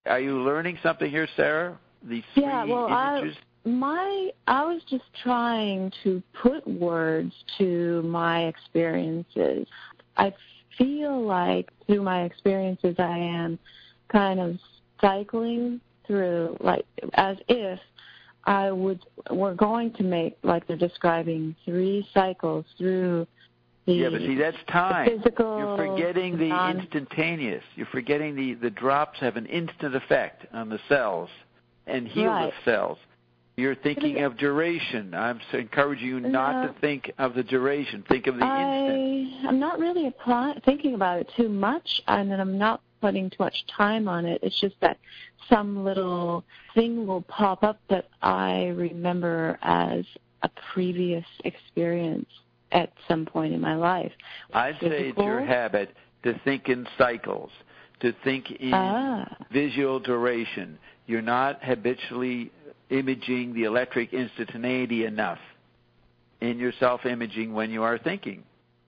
Are you learning something here, Sarah? These three images? I was just trying to put words to my experiences. I feel like through my experiences I am kind of cycling through, like as if we're going to make, like they're describing, 3 cycles through the but see, that's time. Physical, you're forgetting the instantaneous. You're forgetting the drops have an instant effect on the cells and heal the cells. You're thinking of duration. I'm encouraging you not to think of the duration. Think of the instant. I'm not really thinking about it too much, and then I'm not putting too much time on it. It's just that some little thing will pop up that I remember as a previous experience at some point in my life. I'd say it's your habit to think in cycles, to think in visual duration. You're not habitually imaging the electric instantaneity enough in your self-imaging when you are thinking.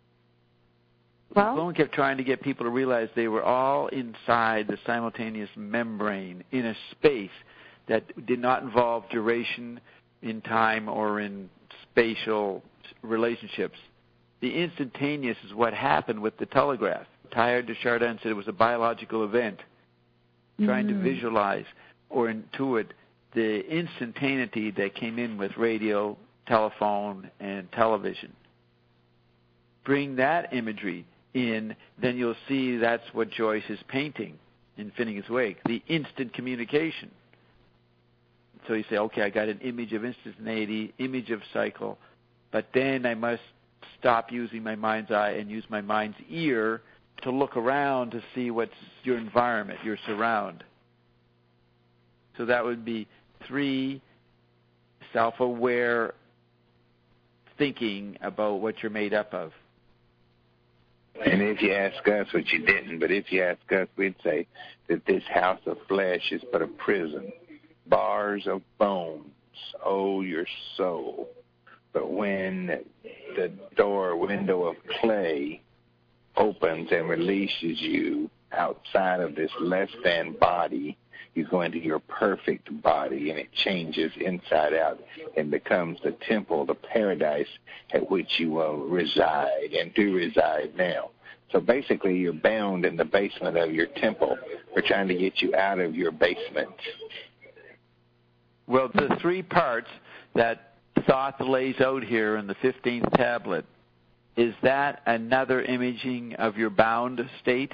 Sloan kept trying to get people to realize they were all inside the simultaneous membrane in a space that did not involve duration in time or in spatial relationships. The instantaneous is what happened with the telegraph. Teilhard de Chardin said it was a biological event, trying to visualize or intuit the instantaneity that came in with radio, telephone, and television. Bring that imagery in, then you'll see that's what Joyce is painting in Finnegan's Wake, the instant communication. So you say, okay, I got an image of instantaneity, image of cycle, but then I must stop using my mind's eye and use my mind's ear to look around to see what's your environment, your surround. So that would be 3 self-aware thinking about what you're made up of. And if you ask us, which you didn't, but if you ask us, we'd say that this house of flesh is but a prison, bars of bones, oh, your soul. But when the window of clay opens and releases you outside of this less than body, you go into your perfect body, and it changes inside out and becomes the temple, the paradise at which you will reside and do reside now. So basically you're bound in the basement of your temple. We're trying to get you out of your basement. Well, the 3 parts that Thoth lays out here in the 15th tablet, is that another imaging of your bound state?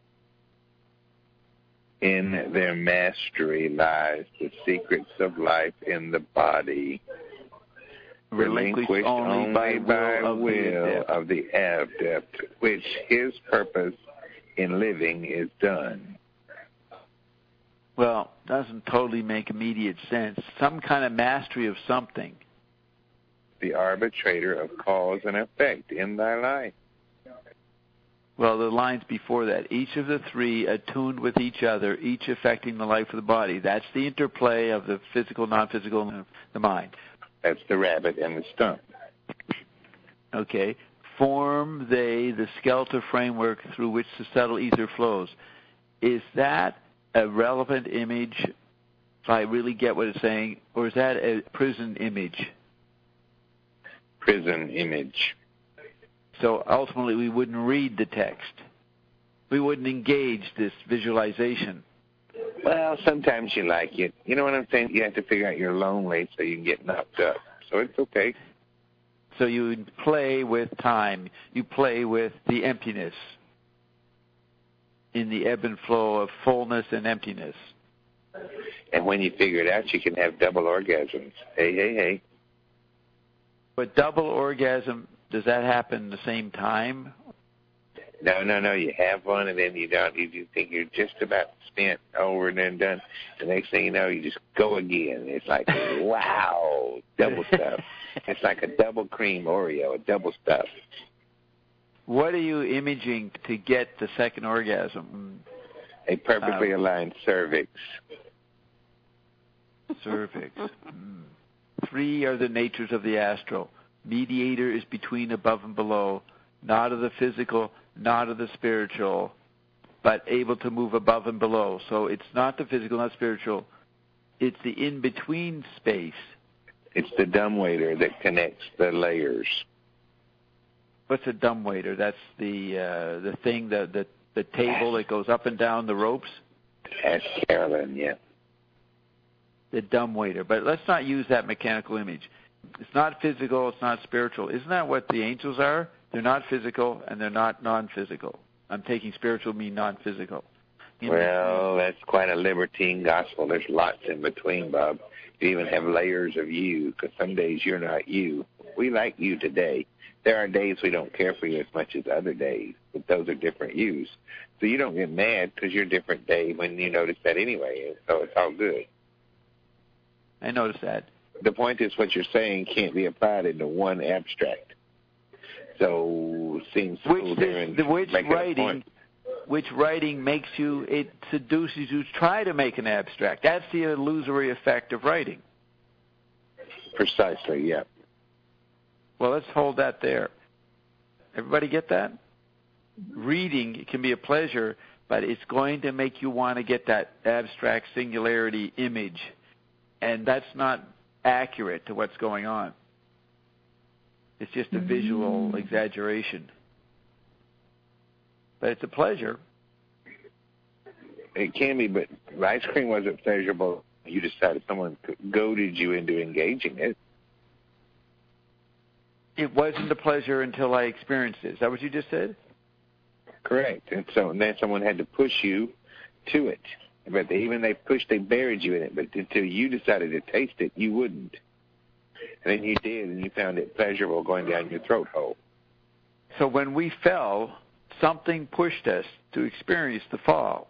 In their mastery lies the secrets of life in the body, relinquished only by will of the adept, which his purpose in living is done. Well, doesn't totally make immediate sense. Some kind of mastery of something. The arbitrator of cause and effect in thy life. Well, the lines before that, each of the 3 attuned with each other, each affecting the life of the body. That's the interplay of the physical, non-physical, and the mind. That's the rabbit and the stump. Okay. Form they the skeletal framework through which the subtle ether flows. Is that a relevant image, if I really get what it's saying, or is that a prison image? Prison image. So ultimately we wouldn't read the text. We wouldn't engage this visualization. Well, sometimes you like it. You know what I'm saying? You have to figure out you're lonely so you can get knocked up. So it's okay. So you play with time. You play with the emptiness in the ebb and flow of fullness and emptiness. And when you figure it out, you can have double orgasms. Hey. But double orgasm, does that happen at the same time? No. You have one, and then you don't. You think you're just about spent, over and then done. The next thing you know, you just go again. It's like, wow, double stuff. It's like a double cream Oreo, a double stuff. What are you imaging to get the second orgasm? A perfectly aligned cervix. Cervix. 3 are the natures of the astral. Mediator is between above and below, not of the physical, not of the spiritual, but able to move above and below. So it's not the physical, not spiritual. It's the in-between space. It's the dumbwaiter that connects the layers. What's a dumbwaiter? That's the thing, the table that goes up and down the ropes? Ask Carolyn, yeah. The dumbwaiter. But let's not use that mechanical image. It's not physical, it's not spiritual. Isn't that what the angels are? They're not physical and they're not non-physical. I'm taking spiritual mean non-physical. Well, that's quite a libertine gospel. There's lots in between, Bob. You even have layers of you, because some days you're not you. We like you today. There are days we don't care for you as much as other days, but those are different yous. So you don't get mad because you're a different day when you notice that anyway, so it's all good. I noticed that. The point is what you're saying can't be applied into one abstract. So it seems which writing makes you, it seduces you to try to make an abstract. That's the illusory effect of writing. Precisely, yeah. Well, let's hold that there. Everybody get that? Reading can be a pleasure, but it's going to make you want to get that abstract singularity image, and that's not accurate to what's going on. It's just a visual exaggeration. But it's a pleasure. It can be, but ice cream wasn't pleasurable. You decided someone goaded you into engaging it. It wasn't a pleasure until I experienced it. Is that what you just said? Correct. And then someone had to push you to it. But they buried you in it. But until you decided to taste it, you wouldn't. And then you did, and you found it pleasurable going down your throat hole. So when we fell, something pushed us to experience the fall.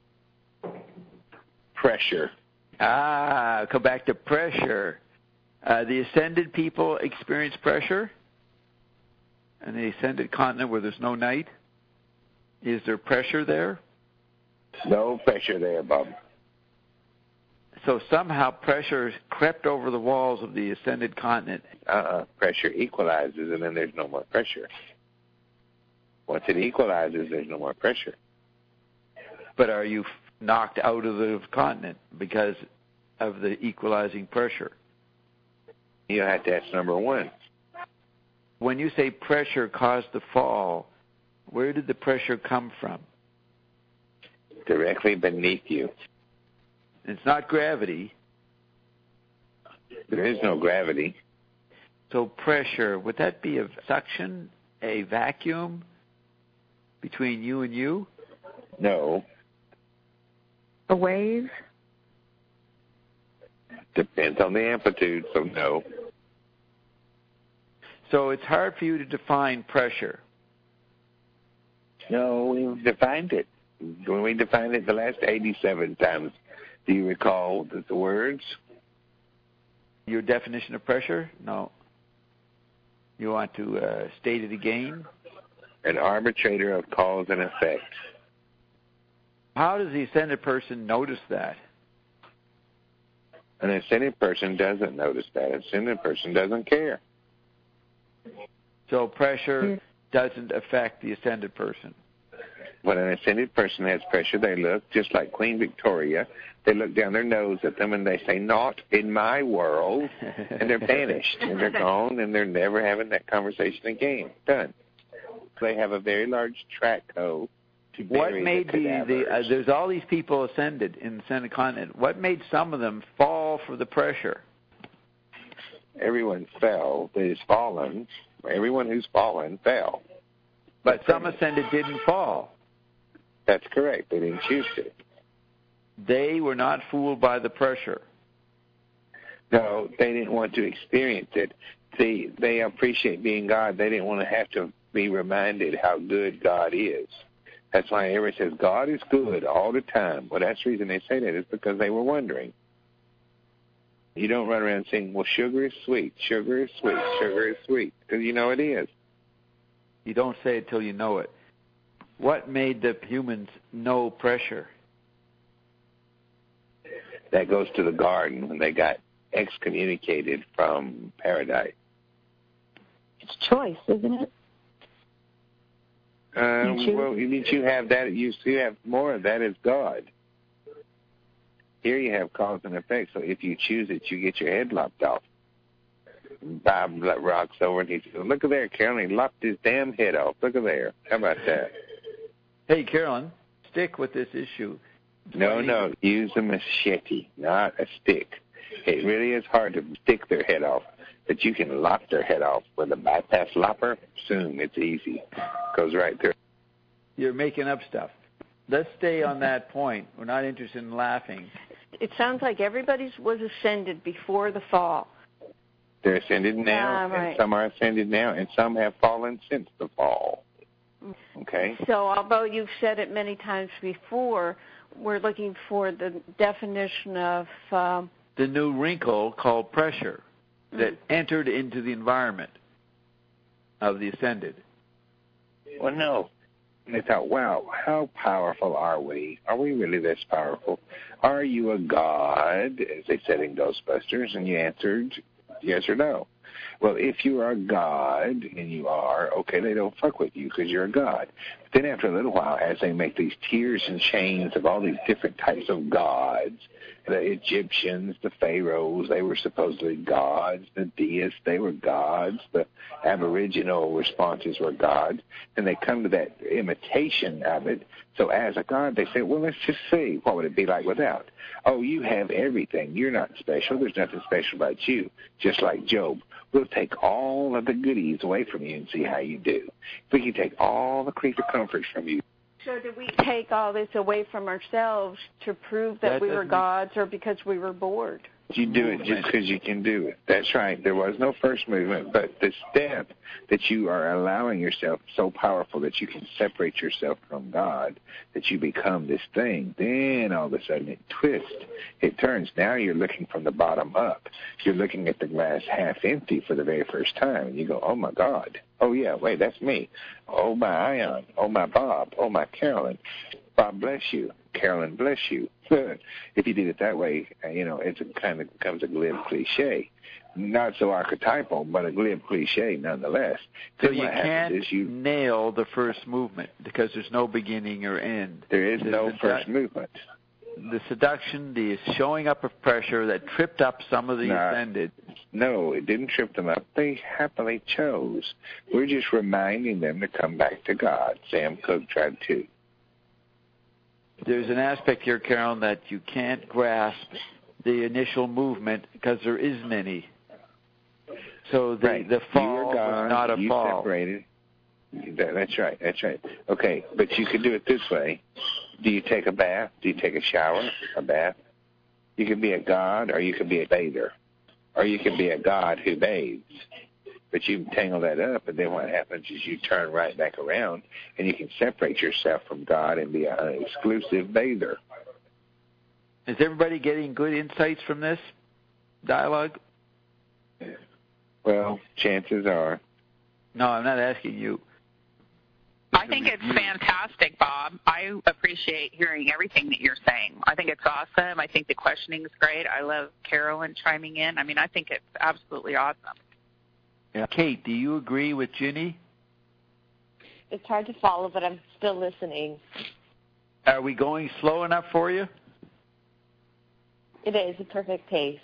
Pressure. Come back to pressure. The ascended people experience pressure? And the ascended continent where there's no night? Is there pressure there? No pressure there, Bob. So somehow pressure crept over the walls of the ascended continent. Pressure equalizes, and then there's no more pressure. Once it equalizes, there's no more pressure. But are you knocked out of the continent because of the equalizing pressure? You have to ask number one. When you say pressure caused the fall, where did the pressure come from? Directly beneath you. It's not gravity. There is no gravity. So pressure, would that be a suction, a vacuum between you and you? No. A wave? Depends on the amplitude, so no. So it's hard for you to define pressure. No, we've defined it. When we defined it the last 87 times, do you recall the words? Your definition of pressure? No. You want to state it again? An arbitrator of cause and effect. How does the ascended person notice that? An ascended person doesn't notice that. An ascended person doesn't care. So pressure doesn't affect the ascended person. When an ascended person has pressure, they look just like Queen Victoria. They look down their nose at them and they say, "Not in my world," and they're vanished and they're gone and they're never having that conversation again. Done. They have a very large track hoe to bury what made there's all these people ascended in the ascended continent. What made some of them fall for the pressure? Everyone fell that is fallen. Everyone who's fallen fell. But some ascended didn't fall. That's correct. They didn't choose to. They were not fooled by the pressure. No, they didn't want to experience it. See, they appreciate being God. They didn't want to have to be reminded how good God is. That's why everybody says God is good all the time. Well, that's the reason they say that is because they were wondering. You don't run around saying, "Well, sugar is sweet, sugar is sweet, sugar is sweet," because you know it is. You don't say it till you know it. What made the humans know pressure? That goes to the garden when they got excommunicated from paradise. It's choice, isn't it? Well, you have that. You have more of that as God. Here you have cause and effect. So if you choose it, you get your head lopped off. Bob rocks over and he says, "Look at there, Carolyn. He lopped his damn head off. Look at there. How about that?" Hey, Carolyn, stick with this issue. No. Use a machete, not a stick. It really is hard to stick their head off, but you can lop their head off with a bypass lopper. Soon, it's easy. Goes right there. You're making up stuff. Let's stay on that point. We're not interested in laughing. It sounds like everybody's was ascended before the fall. They're ascended now, right. and some are ascended now, and some have fallen since the fall. Okay? So although you've said it many times before, we're looking for the definition of... the new wrinkle called pressure that entered into the environment of the ascended. Well, no. And they thought, wow, how powerful are we? Are we really this powerful? Are you a god, as they said in Ghostbusters? And you answered yes or no. Well, if you are a god, and you are, okay, they don't fuck with you because you're a god. But then after a little while, as they make these tiers and chains of all these different types of gods, the Egyptians, the pharaohs, they were supposedly gods. The deists, they were gods. The aboriginal responses were gods. And they come to that imitation of it. So as a god, they say, well, let's just see. What would it be like without? Oh, you have everything. You're not special. There's nothing special about you. Just like Job. We'll take all of the goodies away from you and see how you do. If we can take all the creature comforts from you. So did we take all this away from ourselves to prove that we were gods or because we were bored? You do it just because you can do it. That's right. There was no first movement, but the step that you are allowing yourself so powerful that you can separate yourself from God, that you become this thing, then all of a sudden it twists. It turns. Now you're looking from the bottom up. You're looking at the glass half empty for the very first time, and you go, oh, my God. Oh, yeah, wait, that's me. Oh, my Ion. Oh, my Bob. Oh, my Carolyn. Bob, bless you. Carolyn, bless you. If you did it that way, it kind of becomes a glib cliche. Not so archetypal, but a glib cliche nonetheless. So you can't nail the first movement because there's no beginning or end. There is no first movement. The seduction, the showing up of pressure that tripped up some of the ascended. No, it didn't trip them up. They happily chose. We're just reminding them to come back to God. Sam Cooke tried to. There's an aspect here, Carolyn, that you can't grasp the initial movement because there isn't any. So the fall was not a fall. Separated. That's right. Okay, but you can do it this way. Do you take a bath? Do you take a shower? A bath? You can be a god or you can be a bather. Or you can be a god who bathes. But you tangle that up, and then what happens is you turn right back around, and you can separate yourself from God and be an exclusive bather. Is everybody getting good insights from this dialogue? Well, chances are. No, I'm not asking you. I think it's fantastic, Bob. I appreciate hearing everything that you're saying. I think it's awesome. I think the questioning is great. I love Carolyn chiming in. I mean, I think it's absolutely awesome. Yeah. Kate, do you agree with Ginny? It's hard to follow, but I'm still listening. Are we going slow enough for you? It is a perfect pace.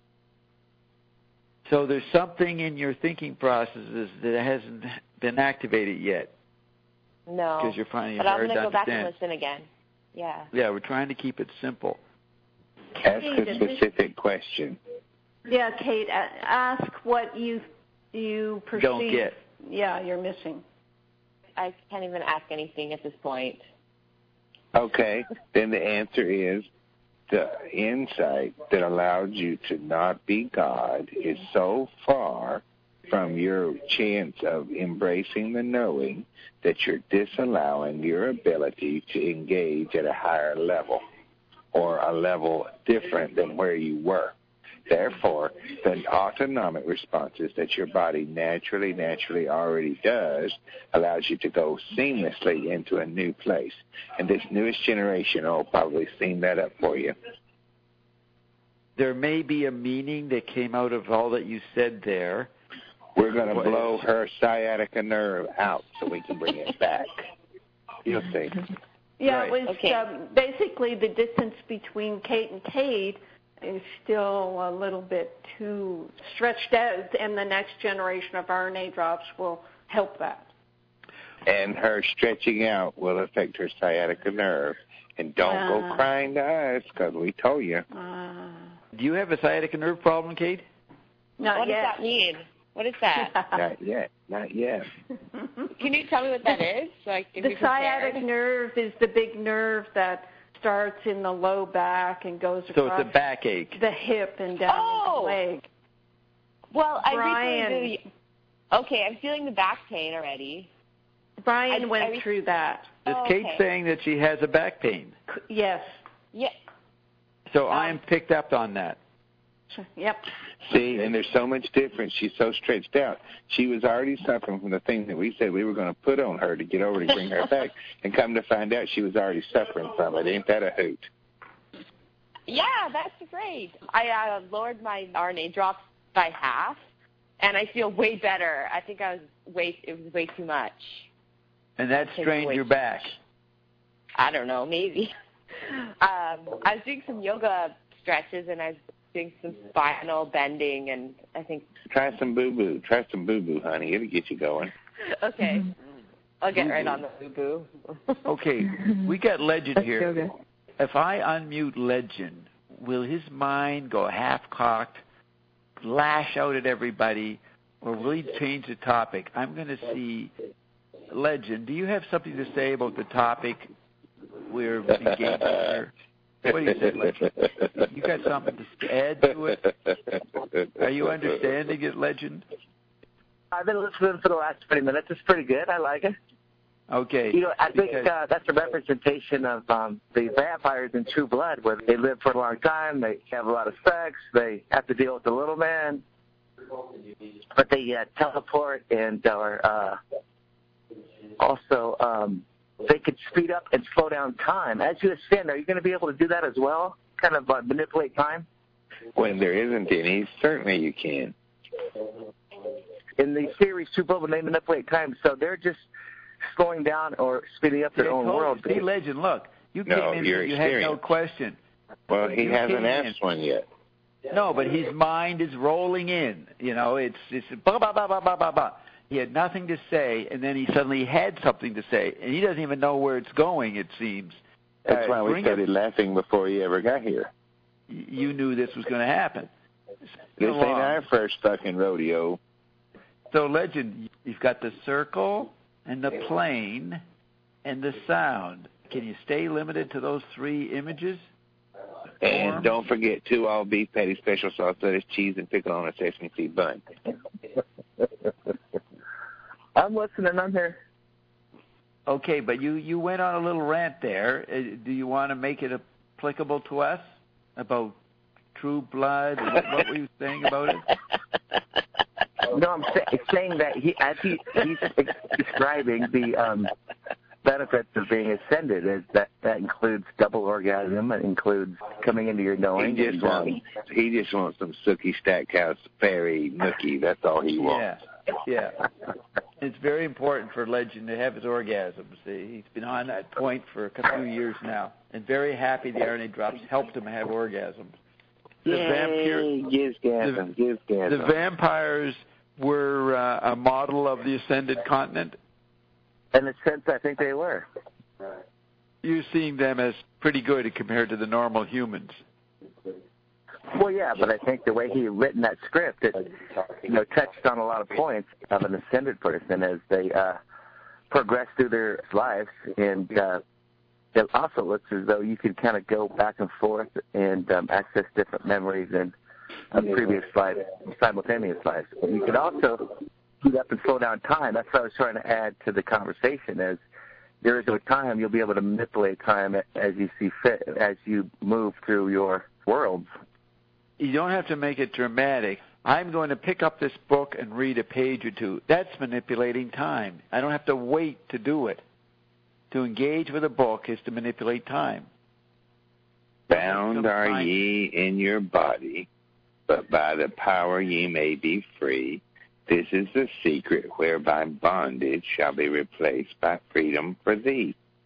So there's something in your thinking processes that hasn't been activated yet. No, because you're finding it but I'm hard going to to go back and understand. listen again. Yeah. Yeah, we're trying to keep it simple. Ask a specific question. Yeah, Kate, ask what you perceive. Don't get. Yeah, you're missing. I can't even ask anything at this point. Okay, then the answer is the insight that allowed you to not be God is so far from your chance of embracing the knowing that you're disallowing your ability to engage at a higher level or a level different than where you were. Therefore, the autonomic responses that your body naturally already does allows you to go seamlessly into a new place. And this newest generation will probably steam that up for you. There may be a meaning that came out of all that you said there. We're going to blow her sciatica nerve out so we can bring it back. You'll see. Yeah, Right. it was basically the distance between Kate and Kate is still a little bit too stretched out, and the next generation of RNA drops will help that. And her stretching out will affect her sciatica nerve. And don't go crying to us, because we told you. Do you have a sciatica nerve problem, Kate? What does that mean? What is that? Not yet. Can you tell me what that is? The sciatic nerve is the big nerve that starts in the low back and goes across So it's a backache. the hip and down the leg. Well, I recently okay, I'm feeling the back pain already. Brian went through that. Is Kate saying that she has a back pain? Yes. Yeah. So I am picked up on that. Yep. See, and there's so much difference. She's so stretched out. She was already suffering from the thing that we said we were going to put on her to get over to bring her back, and come to find out she was already suffering from it. Ain't that a hoot? Yeah, that's great. I lowered my RNA drops by half, and I feel way better. I think it was way too much. And that strained your back. I don't know, maybe. I was doing some yoga stretches, and I was doing some spinal bending, and I think... Try some boo-boo. Try some boo-boo, honey. It'll get you going. Okay. I'll get right on the boo-boo. Okay, we got Legend here. If I unmute Legend, will his mind go half-cocked, lash out at everybody, or will he change the topic? I'm going to see... Legend, do you have something to say about the topic we're engaged in here? What do you say, Legend? You got something to add to it? Are you understanding it, Legend? I've been listening for the last 20 minutes. It's pretty good. I like it. Okay. You know, I think that's a representation of the vampires in True Blood, where they live for a long time, they have a lot of sex, they have to deal with the little man, but they teleport and are... Also, they could speed up and slow down time. As you ascend, are you going to be able to do that as well? Kind of manipulate time? When there isn't any, certainly you can. In the series True Blood, when they manipulate time, so they're just slowing down or speeding up their own world. See, Legend, look, you came in here, you had no question. Well, he hasn't asked one yet. No, but his mind is rolling in. You know, it's blah, blah, blah, blah, blah, blah, blah. He had nothing to say, and then he suddenly had something to say, and he doesn't even know where it's going, it seems. That's why we started laughing before he ever got here. You knew this was going to happen. This ain't our first fucking rodeo. So, Legend, you've got the circle and the plane and the sound. Can you stay limited to those three images? And don't forget 2 all beef patty, special sauce, lettuce, cheese, and pickle on a sesame seed bun. I'm listening. I'm here. Okay, but you went on a little rant there. Do you want to make it applicable to us about True Blood? And what were you saying about it? No, I'm saying that he's describing the benefits of being ascended. Is that includes double orgasm. It includes coming into your knowing. He just wants some Sookie Stackhouse fairy nookie. That's all he wants. Yeah. It's very important for Legend to have his orgasms. He's been on that point for a few years now, and very happy the RNA drops helped him have orgasms. The vampires were a model of the ascended continent? In a sense, I think they were. You're seeing them as pretty good compared to the normal humans. Well, yeah, but I think the way he had written that script, it touched on a lot of points of an ascended person as they progress through their lives, and it also looks as though you could kind of go back and forth and access different memories in previous lives, simultaneous lives. But you could also speed up and slow down time. That's what I was trying to add to the conversation. Is there is a time you'll be able to manipulate time as you see fit as you move through your worlds. You don't have to make it dramatic. I'm going to pick up this book and read a page or two. That's manipulating time. I don't have to wait to do it. To engage with a book is to manipulate time. Bound are ye in your body, but by the power ye may be free. This is the secret whereby bondage shall be replaced by freedom for thee.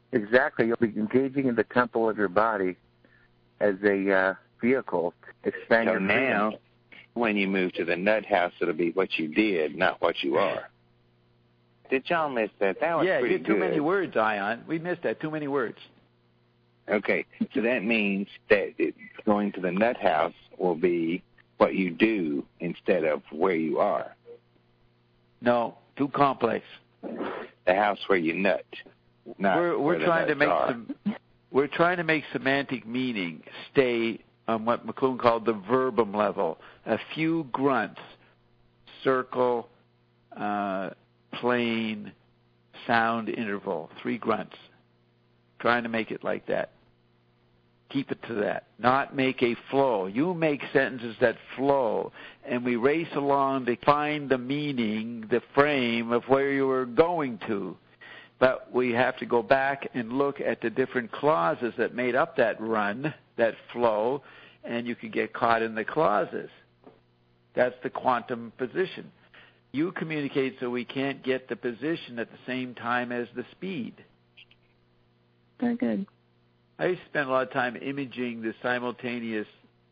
Exactly. You'll be engaging in the temple of your body as a vehicle to expand your freedom. Now, when you move to the nut house, it'll be what you did, not what you are. Did y'all miss that? That was pretty good. Yeah, too many words, Ion. We missed that. Too many words. Okay, so that means that going to the nut house will be what you do instead of where you are. No, too complex. The house where you nut. We're trying to make we're trying to make semantic meaning stay on what McLuhan called the verbum level. A few grunts, circle, plane, sound interval, 3 grunts. Trying to make it like that. Keep it to that. Not make a flow. You make sentences that flow, and we race along to find the meaning, the frame of where you were going to. But we have to go back and look at the different clauses that made up that run, that flow, and you could get caught in the clauses. That's the quantum position. You communicate so we can't get the position at the same time as the speed. Very good. I spent a lot of time imaging the simultaneous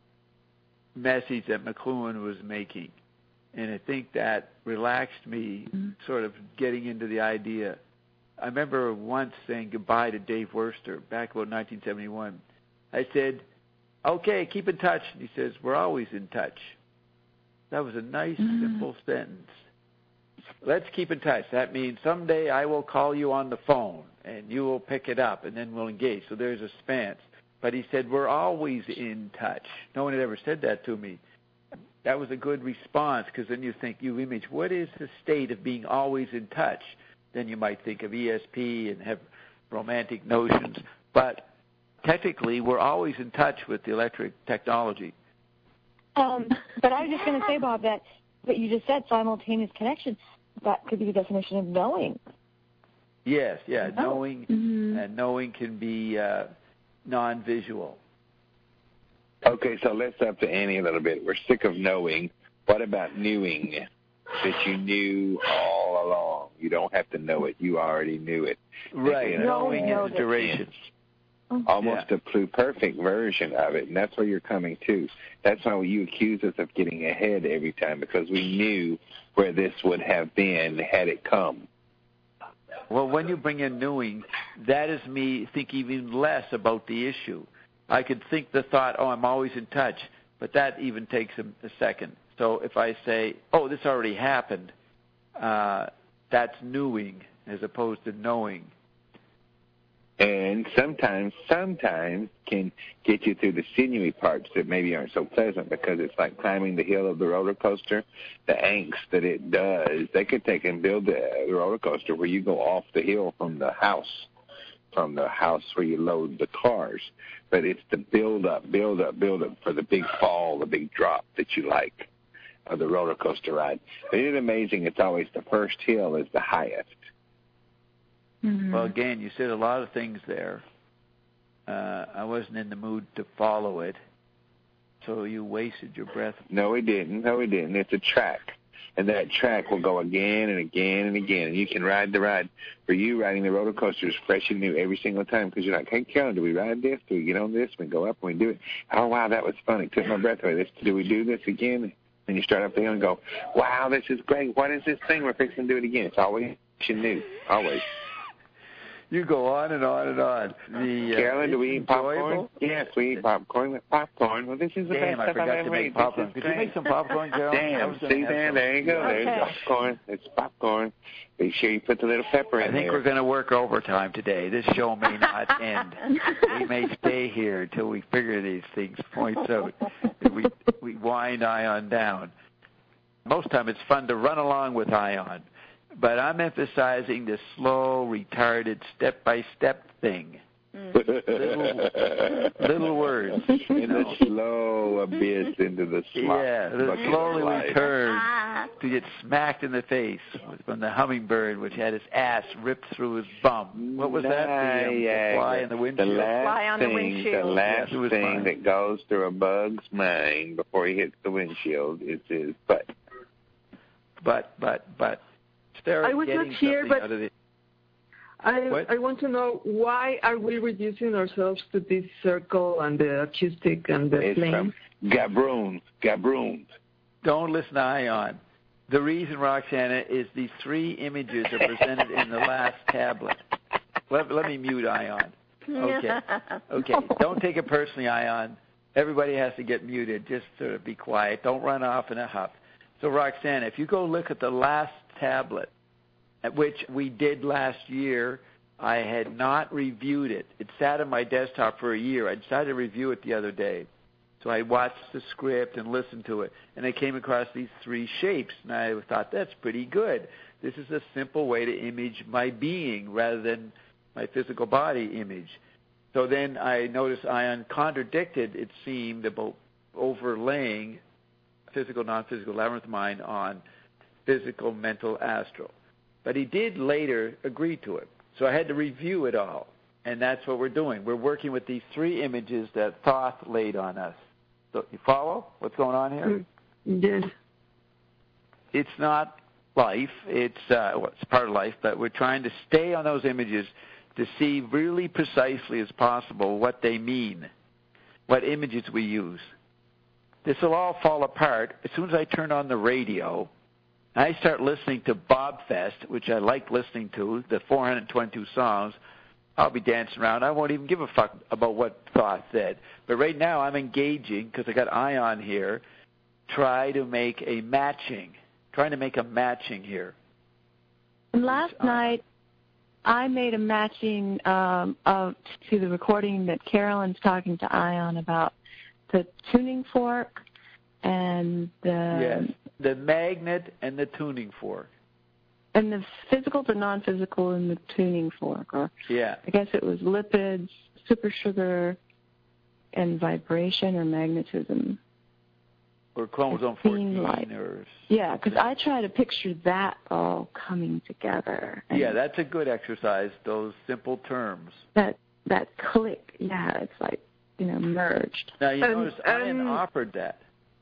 message that McLuhan was making, and I think that relaxed me, sort of getting into the idea. I remember once saying goodbye to Dave Worster back about 1971. I said, okay, keep in touch. And he says, we're always in touch. That was a nice, simple sentence. Let's keep in touch. That means someday I will call you on the phone, and you will pick it up, and then we'll engage. So there's a span. But he said, we're always in touch. No one had ever said that to me. That was a good response, because then you think, you image, what is the state of being always in touch? Then you might think of ESP and have romantic notions. But technically, we're always in touch with the electric technology. But I was just going to say, Bob, that what you just said, simultaneous connection, that could be the definition of knowing. Yes, yeah, knowing, and knowing can be non-visual. Okay, so let's up to Annie a little bit. We're sick of knowing. What about knewing? That you knew all along. You don't have to know it. You already knew it. Right, knowing is duration. Almost a pluperfect version of it, and that's where you're coming to. That's why you accuse us of getting ahead every time, because we knew where this would have been had it come. Well, when you bring in knowing, that is me thinking even less about the issue. I could think the thought, oh, I'm always in touch, but that even takes a second. So if I say, oh, this already happened, that's knowing as opposed to knowing. And sometimes can get you through the sinewy parts that maybe aren't so pleasant, because it's like climbing the hill of the roller coaster. The angst that it does, they could take and build the roller coaster where you go off the hill from the house where you load the cars. But it's the build up for the big fall, the big drop that you like of the roller coaster ride. But isn't it amazing? It's always the first hill is the highest. Mm-hmm. Well, again, you said a lot of things there. I wasn't in the mood to follow it, so you wasted your breath. No, we didn't. It's a track, and that track will go again and again and again, and you can ride the ride. For you, riding the roller coaster is fresh and new every single time, because you're like, hey, Carolyn, do we ride this? Do we get on this? We go up and we do it. Oh, wow, that was fun. It took my breath away. Do we do this again? And you start up the hill and go, wow, this is great. What is this thing? We're fixing to do it again. It's always new, always. You go on and on and on. Carolyn, do we eat popcorn? Yes, we eat popcorn. Well, this is the best stuff I've ever made. Popcorn. Could you make some popcorn, Carolyn? Damn, see there you go. Okay. There's popcorn. It's popcorn. Be sure you put the little pepper in there. I think we're going to work overtime today. This show may not end. We may stay here until we figure these things, points out. We wind Ion down. Most of the time it's fun to run along with Ion. But I'm emphasizing the slow, retarded, step-by-step thing. Little words. In the slow abyss into the slot. Yeah, slowly return to get smacked in the face from the hummingbird, which had his ass ripped through his bum. What was that? The fly in the windshield? The last thing that goes through a bug's mind before he hits the windshield is his butt. I was not here, but I want to know, why are we reducing ourselves to this circle and the acoustic and the flame? Gabroons. Don't listen to Ion. The reason, Roxana, is these three images are presented in the last tablet. Let me mute Ion. Okay. Don't take it personally, Ion. Everybody has to get muted. Just sort of be quiet. Don't run off in a huff. So, Roxana, if you go look at the last tablet, at which we did last year, I had not reviewed it. It sat on my desktop for a year. I decided to review it the other day. So I watched the script and listened to it, and I came across these three shapes, and I thought, that's pretty good. This is a simple way to image my being rather than my physical body image. So then I noticed Ion contradicted, it seemed, about overlaying physical, non-physical labyrinth mind on physical, mental, astral. But he did later agree to it. So I had to review it all, and that's what we're doing. We're working with these three images that Thoth laid on us. So you follow what's going on here? Yes. It's not life. It's part of life, but we're trying to stay on those images to see really precisely as possible what they mean, what images we use. This will all fall apart as soon as I turn on the radio and I start listening to Bobfest, which I like listening to, the 422 songs. I'll be dancing around. I won't even give a fuck about what Thoth said. But right now I'm engaging, because I got Ion here, trying to make a matching here. And last night I made a matching to the recording that Carolyn's talking to Ion about, the tuning fork and the magnet and the tuning fork. And the physical to non-physical in the tuning fork. Or I guess it was lipids, supersugar, and vibration or magnetism. Or chromosome 14. Because I try to picture that all coming together. Yeah, that's a good exercise, those simple terms. That click, it's like, merged. Now, you notice Ion offered that.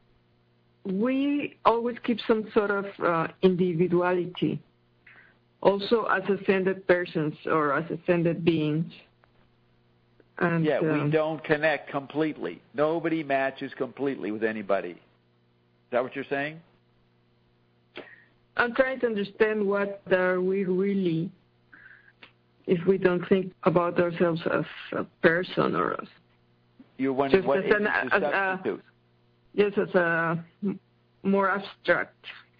We always keep some sort of individuality, also as ascended persons or as ascended beings. And, we don't connect completely. Nobody matches completely with anybody. Is that what you're saying? I'm trying to understand what are we really if we don't think about ourselves as a person or as... You're wondering what is the substitute? Yes, as a more abstract.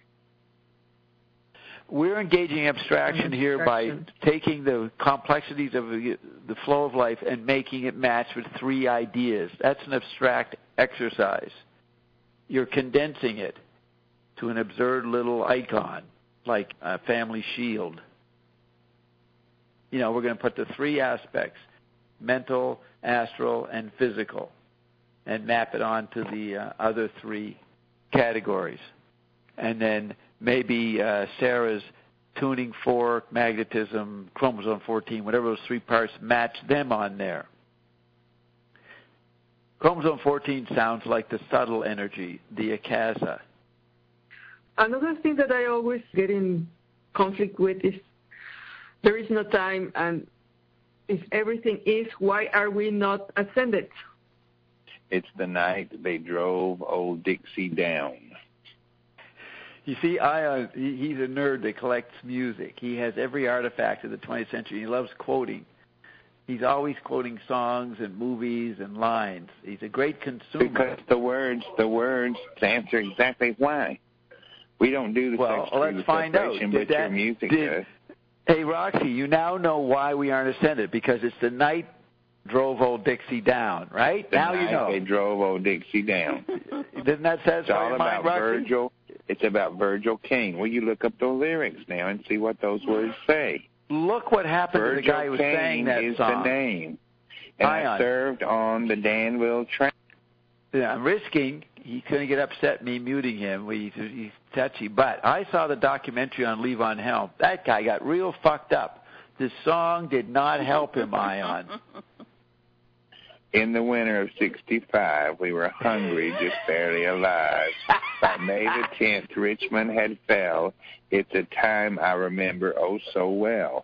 We're engaging abstraction here by taking the complexities of the flow of life and making it match with three ideas. That's an abstract exercise. You're condensing it to an absurd little icon, like a family shield. We're going to put the three aspects, mental, astral, and physical, and map it onto the other three categories. And then maybe Sarah's tuning fork, magnetism, chromosome 14, whatever those three parts, match them on there. Chromosome 14 sounds like the subtle energy, the akasa. Another thing that I always get in conflict with is there is no time, and if everything is, why are we not ascended? It's the night they drove old Dixie down. You see, he's a nerd that collects music. He has every artifact of the 20th century. He loves quoting. He's always quoting songs and movies and lines. He's a great consumer. Because the words answer exactly why. We don't do the let's find out. But your music does. Hey, Roxy, you now know why we aren't ascended, because it's the night drove old Dixie down, right? Now you know. They drove old Dixie down. Didn't that satisfy your mind, Roxy? Virgil. It's about Virgil Caine. Well, you look up the lyrics now and see what those words say. Look what happened to the guy who was saying that is song. The name. And I served on the Danville train. Yeah, I'm risking he's going to get upset me muting him. He's touchy. But I saw the documentary on Levon Helm. That guy got real fucked up. This song did not help him, Ion. In the winter of 65, we were hungry, just barely alive. By May the 10th, Richmond had fell. It's a time I remember oh so well.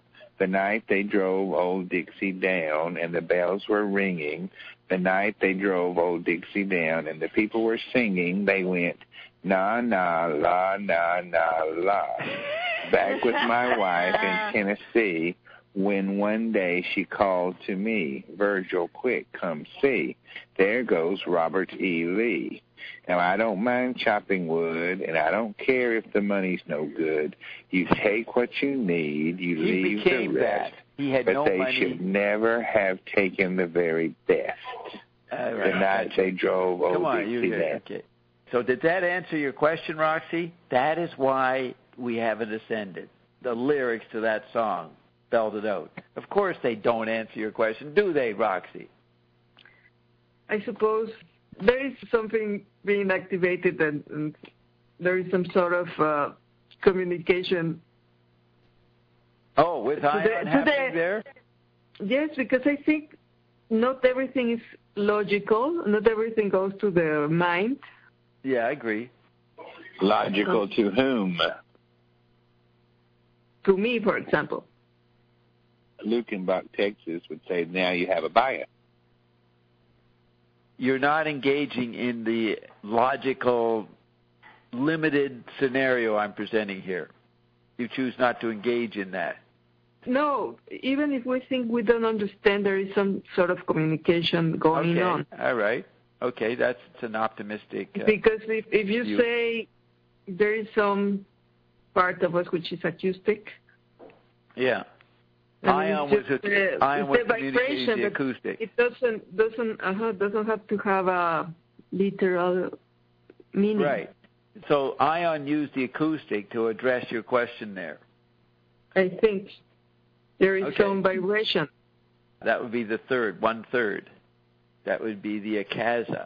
The night they drove old Dixie down and the bells were ringing. The night they drove old Dixie down and the people were singing. They went, na, na, la, na, na, la. Back with my wife in Tennessee when one day she called to me, Virgil, quick, come see. There goes Robert E. Lee. Now, I don't mind chopping wood, and I don't care if the money's no good. You take what you need, you leave the rest. He had but no they money. should never have taken the very best. Right. The night they drove old Dixie down. Okay. So did that answer your question, Roxy? That is why we haven't ascended. The lyrics to that song spelled it out. Of course they don't answer your question, do they, Roxy? I suppose there is something being activated and there is some sort of communication. Oh, with ion happening there? Yes, because I think not everything is logical. Not everything goes to the mind. Yeah, I agree. Logical to whom? To me, for example. Lukenbach, Texas would say, now you have a bias. You're not engaging in the logical, limited scenario I'm presenting here. You choose not to engage in that. No, even if we think we don't understand, there is some sort of communication going on. All right. Okay, that's an optimistic because if you say there is some part of us which is acoustic. Yeah. Ion was vibration, the acoustic. It doesn't have to have a literal meaning. Right. So ion used the acoustic to address your question there. I think there is some vibration. That would be the third, 1/3. That would be the akaza.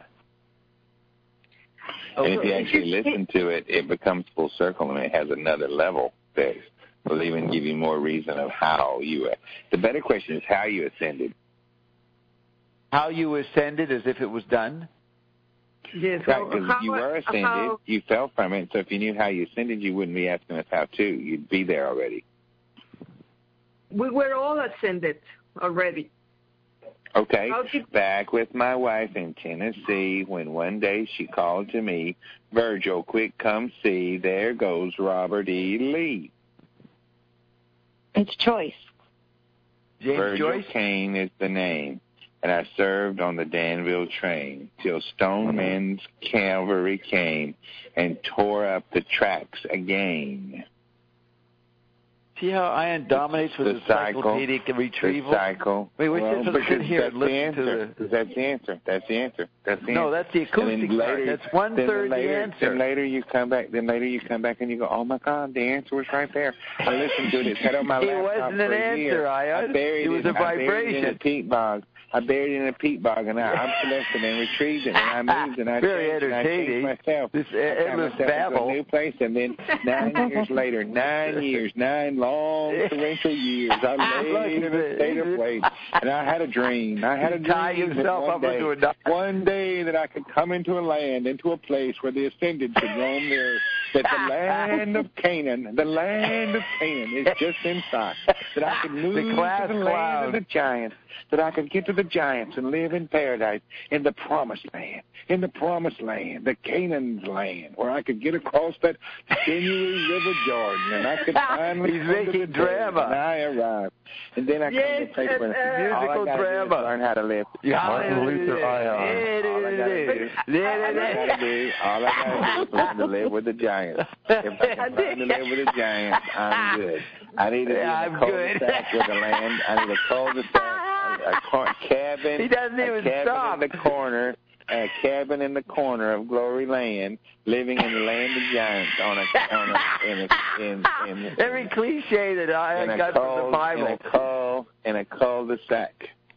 And if you actually listen to it, it becomes full circle and it has another level that will even give you more reason of how you. The better question is how you ascended. How you ascended as if it was done? Yes. Right, because you were ascended, you fell from it, so if you knew how you ascended, you wouldn't be asking us how to. You'd be there already. We were all ascended already. Okay, back with my wife in Tennessee when one day she called to me, Virgil, quick, come see, there goes Robert E. Lee. It's Joyce. James Virgil Joyce? Kane is the name, and I served on the Danville train till Stoneman's cavalry came and tore up the tracks again. See how ion dominates with the cyclopedic retrieval? The cycle. Wait, sit here and listen to the... That's the answer. That's the answer. No, that's the acoustic part. That's 1/3 the answer. Then later you come back and you go, oh my God, the answer was right there. I listened to it. It sat on my laptop for a year. It wasn't an answer, Ion. It was a vibration. I buried it in a peat bog. I buried it in a peat bog, and I'm selected and retrieved it, and I moved, and I changed, and I changed myself. This endless babble. To a new place, and then 9 years later, 9 long torrential years, I laid in a state of wait, and I had a dream. I had a dream tie yourself up into a knot. One day that I could come into a land, into a place where the ascended could roam there, that the land of Canaan is just in sight, that I could move to the land of the giants, that I could get to the giants and live in paradise, in the promised land, the Canaan's land, where I could get across that sinewy river Jordan, and I could finally He's making drama. And I arrived. And then I come to a place where musical drama. Learn how to live. Martin Luther Ion. All I got to do is learn to live with the giants. If I can learn to live with the giants, I'm good. I need to be in a cul-de-sac with the land. I need a cul-de-sac, a cabin. He doesn't even stop. In the corner. A cabin in the corner of Glory Land, living in the land of giants every cliche that I got from the Bible. In a cul-de-sac.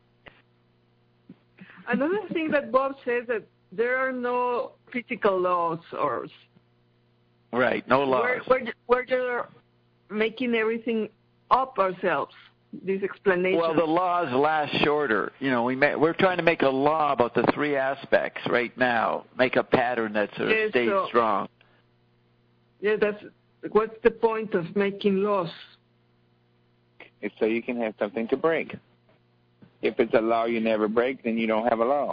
Another thing that Bob says that there are no physical laws or right, no laws. We're just making everything up ourselves. These explanations. Well, the laws last shorter. You know, we're trying to make a law about the three aspects right now. Make a pattern that sort of stays strong. Yeah, what's the point of making laws? It's so you can have something to break. If it's a law you never break, then you don't have a law.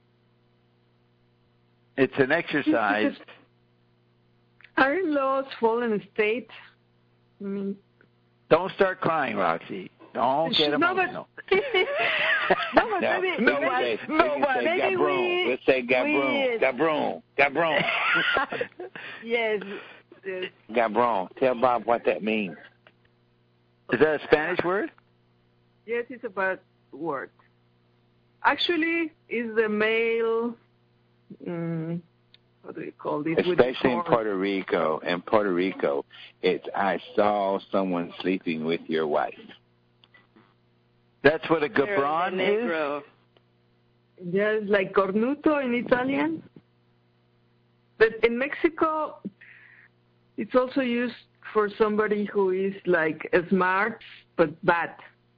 It's an exercise. Aren't laws fallen state? I mean, don't start crying, Roxy. Don't get emotional. Maybe Let's say Gabron. Yes. Gabron. Tell Bob what that means. Is that a Spanish word? Yes, it's a bad word. Actually, it's the male. What do you call this? Especially in Puerto Rico. In Puerto Rico, it's I saw someone sleeping with your wife. That's what a Gabron is? Yes, like cornuto in Italian. But in Mexico, it's also used for somebody who is like smart but bad.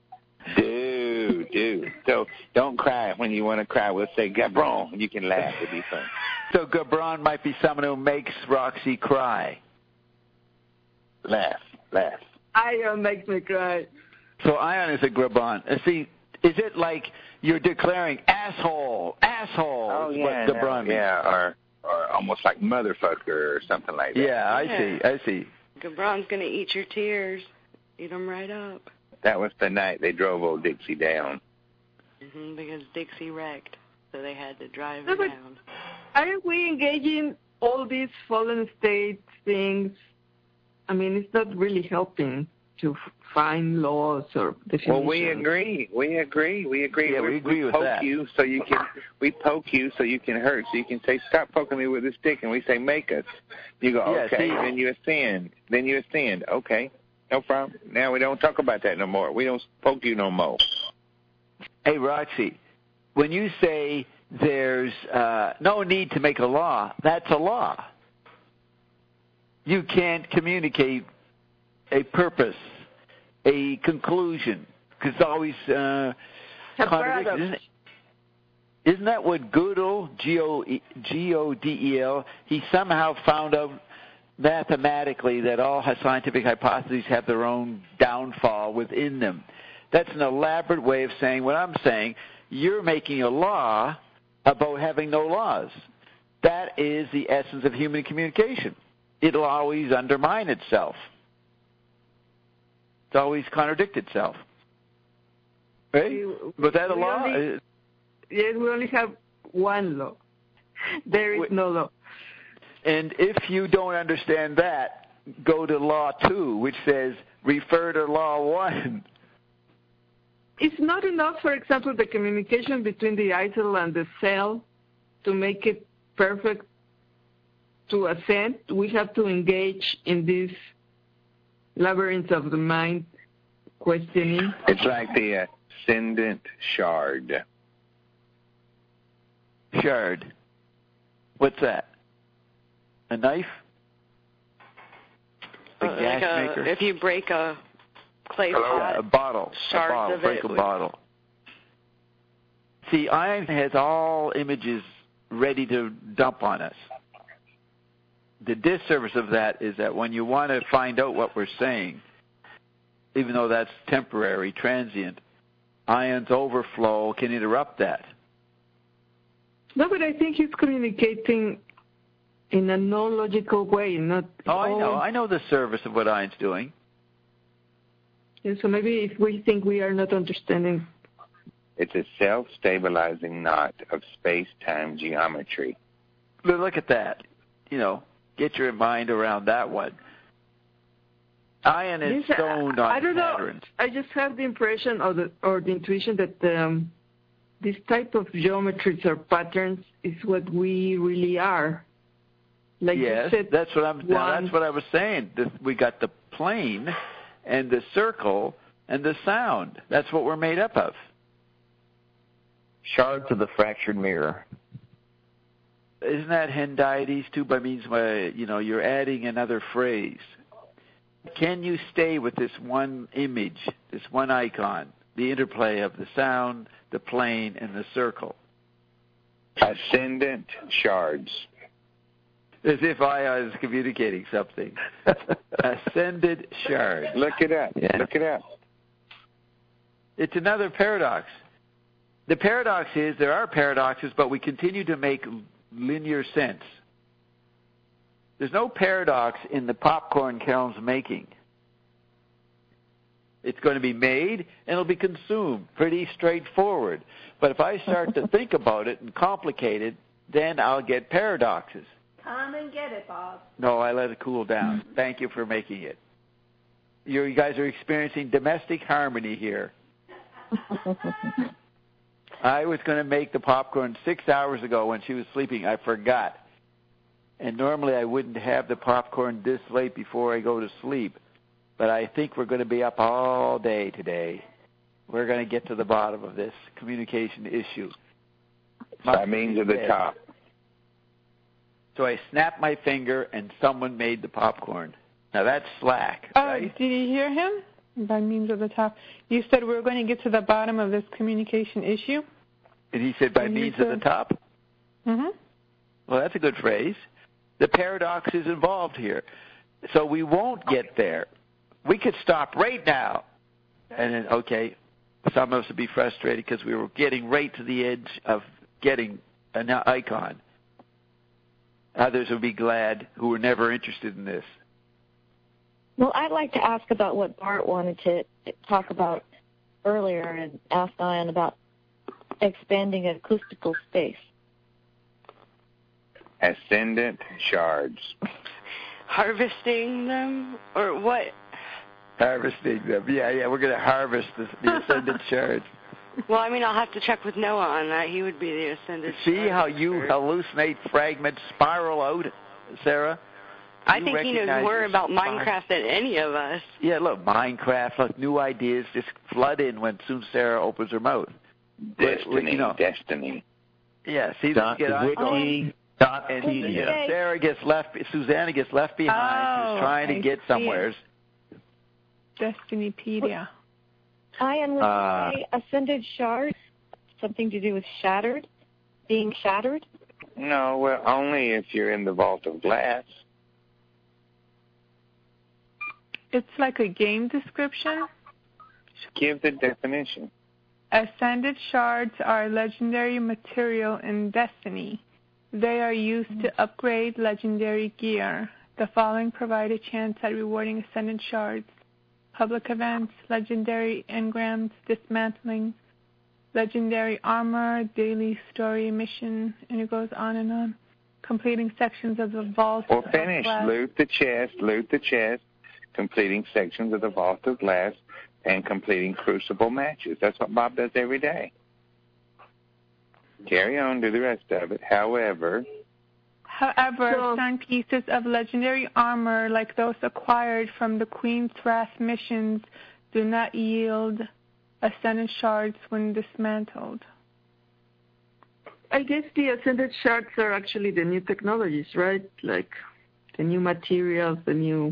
Dude. So don't cry when you want to cry. We'll say Gabron. You can laugh. It'll be fun. So Gabron might be someone who makes Roxy cry. Laugh. Ion makes me cry. So Ion is a Gabron. See, is it like you're declaring asshole? Oh, yeah. Gabron means. Yeah, or almost like motherfucker or something like that. Yeah, I see. Gabron's going to eat your tears. Eat them right up. That was the night they drove old Dixie down. Because Dixie wrecked, so they had to drive her down. Aren't we engaging all these fallen state things? I mean, it's not really helping to find laws or definitions. Well, we agree. Yeah, we agree with that. We poke you so you can hurt. So you can say, stop poking me with a stick, and we say, make us. You go, okay, then you offend. Okay, no problem. Now we don't talk about that no more. We don't poke you no more. Hey, Roxy, when you say there's no need to make a law, that's a law. You can't communicate a purpose, a conclusion, because it's always contradictory. Isn't that what Gödel, G-O-D-E-L, he somehow found out mathematically that all scientific hypotheses have their own downfall within them. That's an elaborate way of saying what I'm saying. You're making a law about having no laws. That is the essence of human communication. It'll always undermine itself. It's always contradict itself. Right? Was that a law? Yes, we only have one law. There is no law. And if you don't understand that, go to Law 2, which says refer to Law 1. It's not enough, for example, the communication between the idol and the cell to make it perfect to ascend. We have to engage in this labyrinth of the mind questioning. It's like the ascendant shard. Shard. What's that? A knife? A gas maker? If you break a clay pot, a bottle. Shards of break it a bottle. See, iron has all images ready to dump on us. The disservice of that is that when you want to find out what we're saying, even though that's temporary, transient, ions overflow can interrupt that. No, but I think he's communicating in a non-logical way. I know the service of what iron's doing. Yeah, so maybe if we think we are not understanding. It's a self-stabilizing knot of space-time geometry. But look at that. Get your mind around that one. Iron is stoned on I don't patterns. know. I just have the impression or the intuition that this type of geometries or patterns is what we really are. Like yes, you said, that's what I was saying. We got the plane and the circle and the sound. That's what we're made up of. Shards of the fractured mirror. Isn't that Hendiades too? By means, you're adding another phrase. Can you stay with this one image, this one icon, the interplay of the sound, the plane, and the circle? Ascendant shards. As if I was communicating something. Ascended shard. Look it up. Yeah. Look it up. It's another paradox. The paradox is there are paradoxes, but we continue to make linear sense. There's no paradox in the popcorn Carolyn's making. It's going to be made, and it'll be consumed. Pretty straightforward. But if I start to think about it and complicate it, then I'll get paradoxes. Come and get it, Bob. No, I let it cool down. Thank you for making it. You guys are experiencing domestic harmony here. I was going to make the popcorn 6 hours ago when she was sleeping. I forgot. And normally I wouldn't have the popcorn this late before I go to sleep. But I think we're going to be up all day today. We're going to get to the bottom of this communication issue. By means of the top. So I snapped my finger and someone made the popcorn. Now that's slack, right? Did you hear him? By means of the top. You said we're going to get to the bottom of this communication issue? And he said by means of the top? Mm-hmm. Well, that's a good phrase. The paradox is involved here. So we won't get there. We could stop right now. And then, okay, some of us would be frustrated because we were getting right to the edge of getting an icon. Others would be glad who were never interested in this. Well, I'd like to ask about what Bart wanted to talk about earlier and ask Ian about expanding acoustical space. Ascendant shards. Harvesting them? Or what? Harvesting them. Yeah, we're going to harvest the ascendant shards. Well, I mean, I'll have to check with Noah on that. He would be the ascendant shard. See how you hallucinate fragments spiral out, Sarah? I think he knows more about Minecraft than any of us. Yeah, look, Minecraft, look, new ideas just flood in when soon Sarah opens her mouth. Destiny. Yeah, see, Susanna gets left behind. She's trying to get somewheres. Destinypedia. Ian, would you say ascended shard, something to do with being shattered? No, well, only if you're in the vault of glass. It's like a game description. Give the definition. Ascended shards are legendary material in Destiny. They are used to upgrade legendary gear. The following provide a chance at rewarding ascended shards. Public events, legendary engrams, dismantling, legendary armor, daily story mission, and it goes on and on. Completing sections of the vault. Well, finish. Loot the chest, completing sections of the vault of glass, and completing crucible matches. That's what Bob does every day. Carry on, do the rest of it. However, certain pieces of legendary armor, like those acquired from the Queen's Wrath missions, do not yield ascended shards when dismantled. I guess the ascended shards are actually the new technologies, right? Like the new materials, the new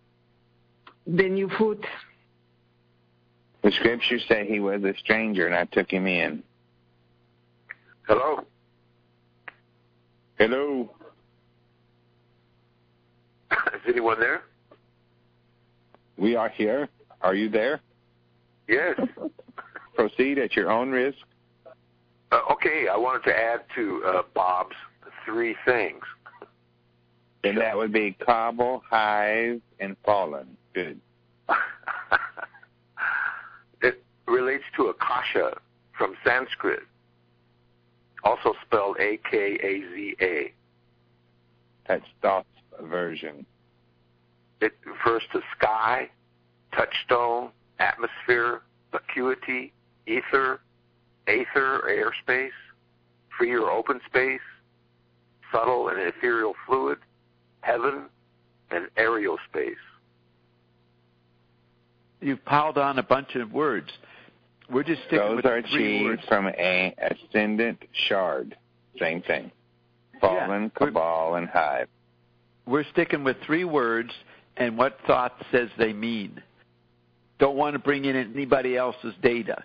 food. The scriptures say he was a stranger and I took him in. Hello? Hello? Is anyone there? We are here. Are you there? Yes. Proceed at your own risk. Okay, I wanted to add to Bob's 3 things. And that would be Cobble, Hive, and Fallen. Good. It relates to Akasha from Sanskrit, also spelled A-K-A-Z-A. That's Thoth's version. It refers to sky, touchstone, atmosphere, vacuity, ether, aether, airspace, free or open space, subtle and ethereal fluid, heaven, and aerial space. You've piled on a bunch of words. We're just sticking with 3 words. Those are achieved from an ascendant shard. Same thing. Fallen, Cabal, and Hive. We're sticking with 3 words and what Thoth says they mean. Don't want to bring in anybody else's data.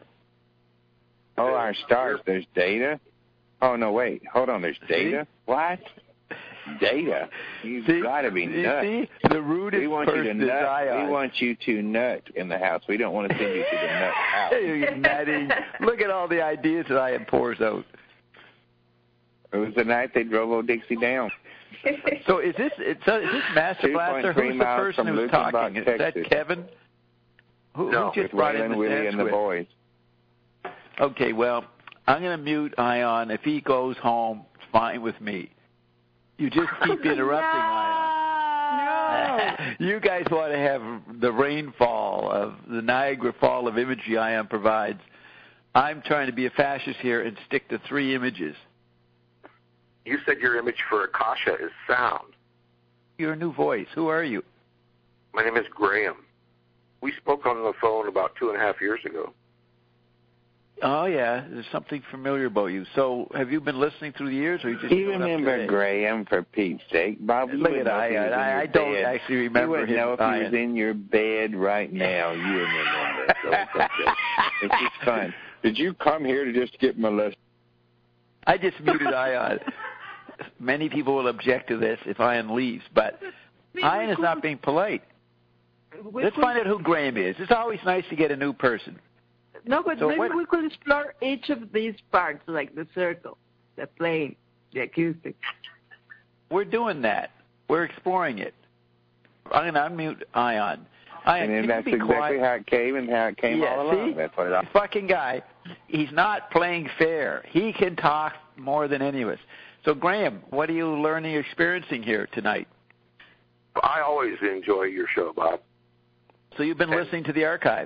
Oh, our stars, there's data? Oh, no, wait. Hold on, there's data? What? Data? You've got to be nuts. See, the rudest we want you to person nut. Ion. We want you to nut in the house. We don't want to send you to the nut house. You're nutting. Look at all the ideas that Ion pours out. It was the night they drove old Dixie down. So is this Master Blaster? Who's the person who's talking? Is that Kevin? Who just brought in the Willie and the boys. Okay, well, I'm going to mute Ion. If he goes home, it's fine with me. You just keep interrupting Ion. No. You guys want to have the rainfall of the Niagara Fall of imagery Ion provides. I'm trying to be a fascist here and stick to 3 images. You said your image for Akasha is sound. You're a new voice. Who are you? My name is Graham. We spoke on the phone about 2.5 years ago. Oh, yeah. There's something familiar about you. So have you been listening through the years? Or you just you remember Graham, for Pete's sake? Bob, look at Ian. I don't actually remember him. You wouldn't know if he was in your bed right now. You wouldn't remember. So it's just fun. Did you come here to just get molested? I just muted Ion. Many people will object to this if Ion leaves, but Ion is not being polite. Let's find out who Graham is. It's always nice to get a new person. No, but so maybe we could explore each of these parts, like the circle, the plane, the acoustic. We're doing that. We're exploring it. I'm going to unmute Ion. Ion, and that's exactly how it came and how it came all along. See? That's what it fucking guy, he's not playing fair. He can talk more than any of us. So, Graham, what are you learning or experiencing here tonight? I always enjoy your show, Bob. So you've been listening to the archives?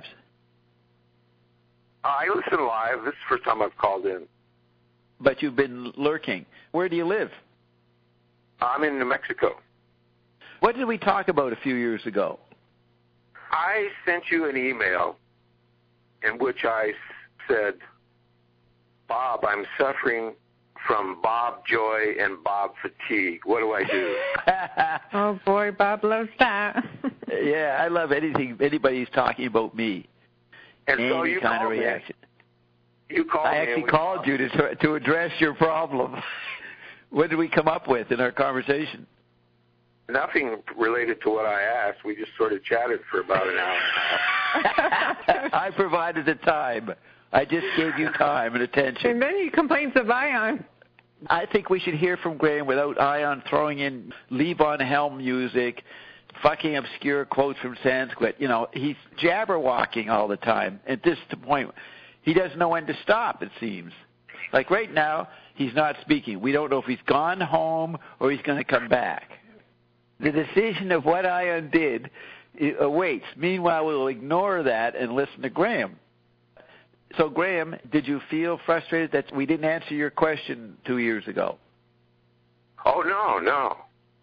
I listen live. This is the first time I've called in. But you've been lurking. Where do you live? I'm in New Mexico. What did we talk about a few years ago? I sent you an email in which I said, Bob, I'm suffering from Bob joy and Bob fatigue. What do I do? Oh, boy, Bob loves that. Yeah, I love anybody's talking about me. And any so you kind of called reaction. Me. You called I me. Actually called you to address your problem. What did we come up with in our conversation? Nothing related to what I asked. We just sort of chatted for about an hour. I provided the time. I just gave you time and attention. And then he complains of Ion. I think we should hear from Graham without Ion throwing in Levon Helm music, fucking obscure quotes from Sanskrit. You know, he's jabberwalking all the time. At this point, he doesn't know when to stop, it seems. Like right now, he's not speaking. We don't know if he's gone home or he's going to come back. The decision of what Ion did awaits. Meanwhile, we'll ignore that and listen to Graham. So, Graham, did you feel frustrated that we didn't answer your question 2 years ago? Oh, no.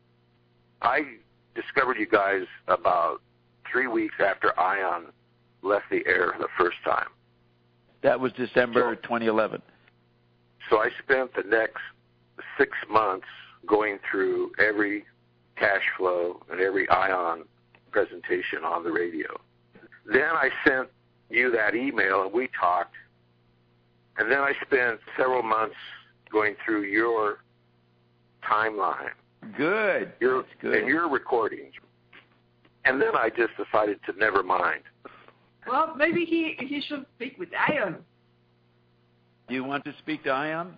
I discovered you guys about 3 weeks after Ion left the air the first time. That was December 2011. So I spent the next 6 months going through every cash flow and every Ion presentation on the radio. Then I sent you that email and we talked, and then I spent several months going through your timeline. Good. That's good. And your recordings. And then I just decided to never mind. Well, maybe he should speak with Ion. Do you want to speak to Ion?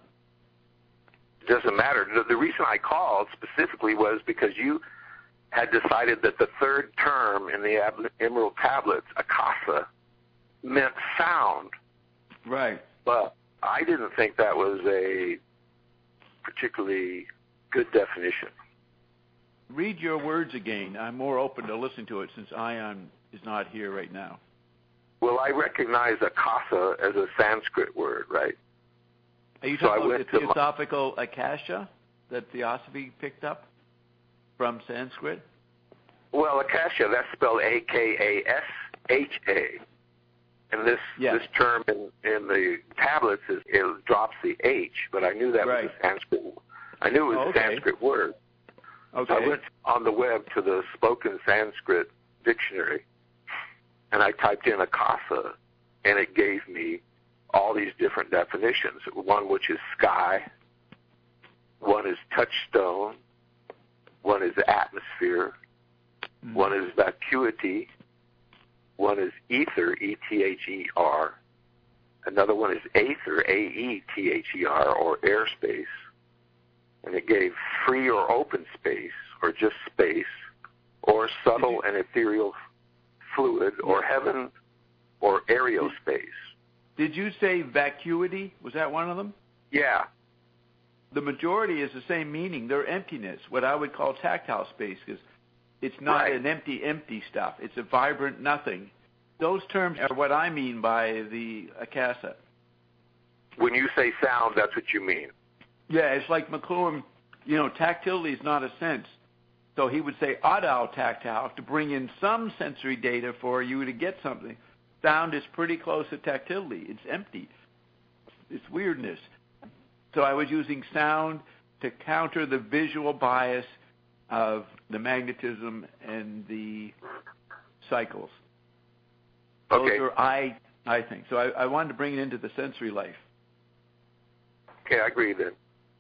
It doesn't matter. The reason I called specifically was because you had decided that the third term in the Emerald Tablets, Akasha, meant sound. Right. But I didn't think that was a particularly good definition. Read your words again. I'm more open to listen to it since Ion is not here right now. Well, I recognize Akasha as a Sanskrit word, right? Are you talking about the Theosophical Akasha that Theosophy picked up from Sanskrit? Well, Akasha, that's spelled A-K-A-S-H-A. And this term in the tablets, it drops the H, but I knew that was a Sanskrit word. I knew it was a Sanskrit word. Okay. So I went on the web to the Spoken Sanskrit Dictionary, and I typed in Akasha, and it gave me all these different definitions. One which is sky, one is touchstone, one is atmosphere, one is vacuity, one is ether, E-T-H-E-R, another one is aether, A-E-T-H-E-R, or airspace, and it gave free or open space, or just space, or subtle and ethereal fluid, or heaven, or aerospace. Did you say vacuity? Was that one of them? Yeah. The majority is the same meaning. They're emptiness, what I would call tactile space, because it's not an empty stuff. It's a vibrant nothing. Those terms are what I mean by the Akasa. When you say sound, that's what you mean. Yeah, it's like McLuhan, tactility is not a sense. So he would say audal tactile to bring in some sensory data for you to get something. Sound is pretty close to tactility. It's empty. It's weirdness. So I was using sound to counter the visual bias of the magnetism and the cycles. Those are, I think. So I wanted to bring it into the sensory life. Okay, I agree then.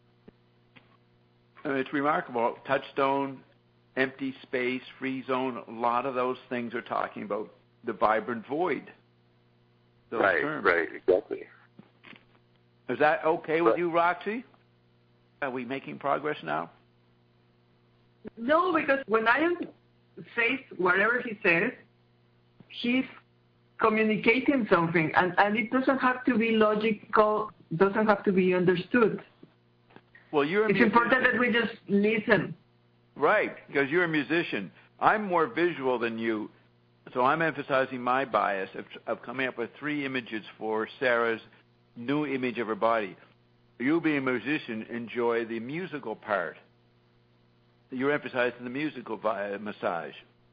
It's remarkable. Touchstone, empty space, free zone, a lot of those things are talking about the vibrant void. Those terms. Right, exactly. Is that okay with you, Roxy? Are we making progress now? No, because when Ian says whatever he says, he's communicating something, and it doesn't have to be logical, doesn't have to be understood. Well, it's important that we just listen. Right, because you're a musician. I'm more visual than you, so I'm emphasizing my bias of coming up with 3 images for Sarah's new image of her body. You, being a musician, enjoy the musical part. You're emphasizing the musical massage.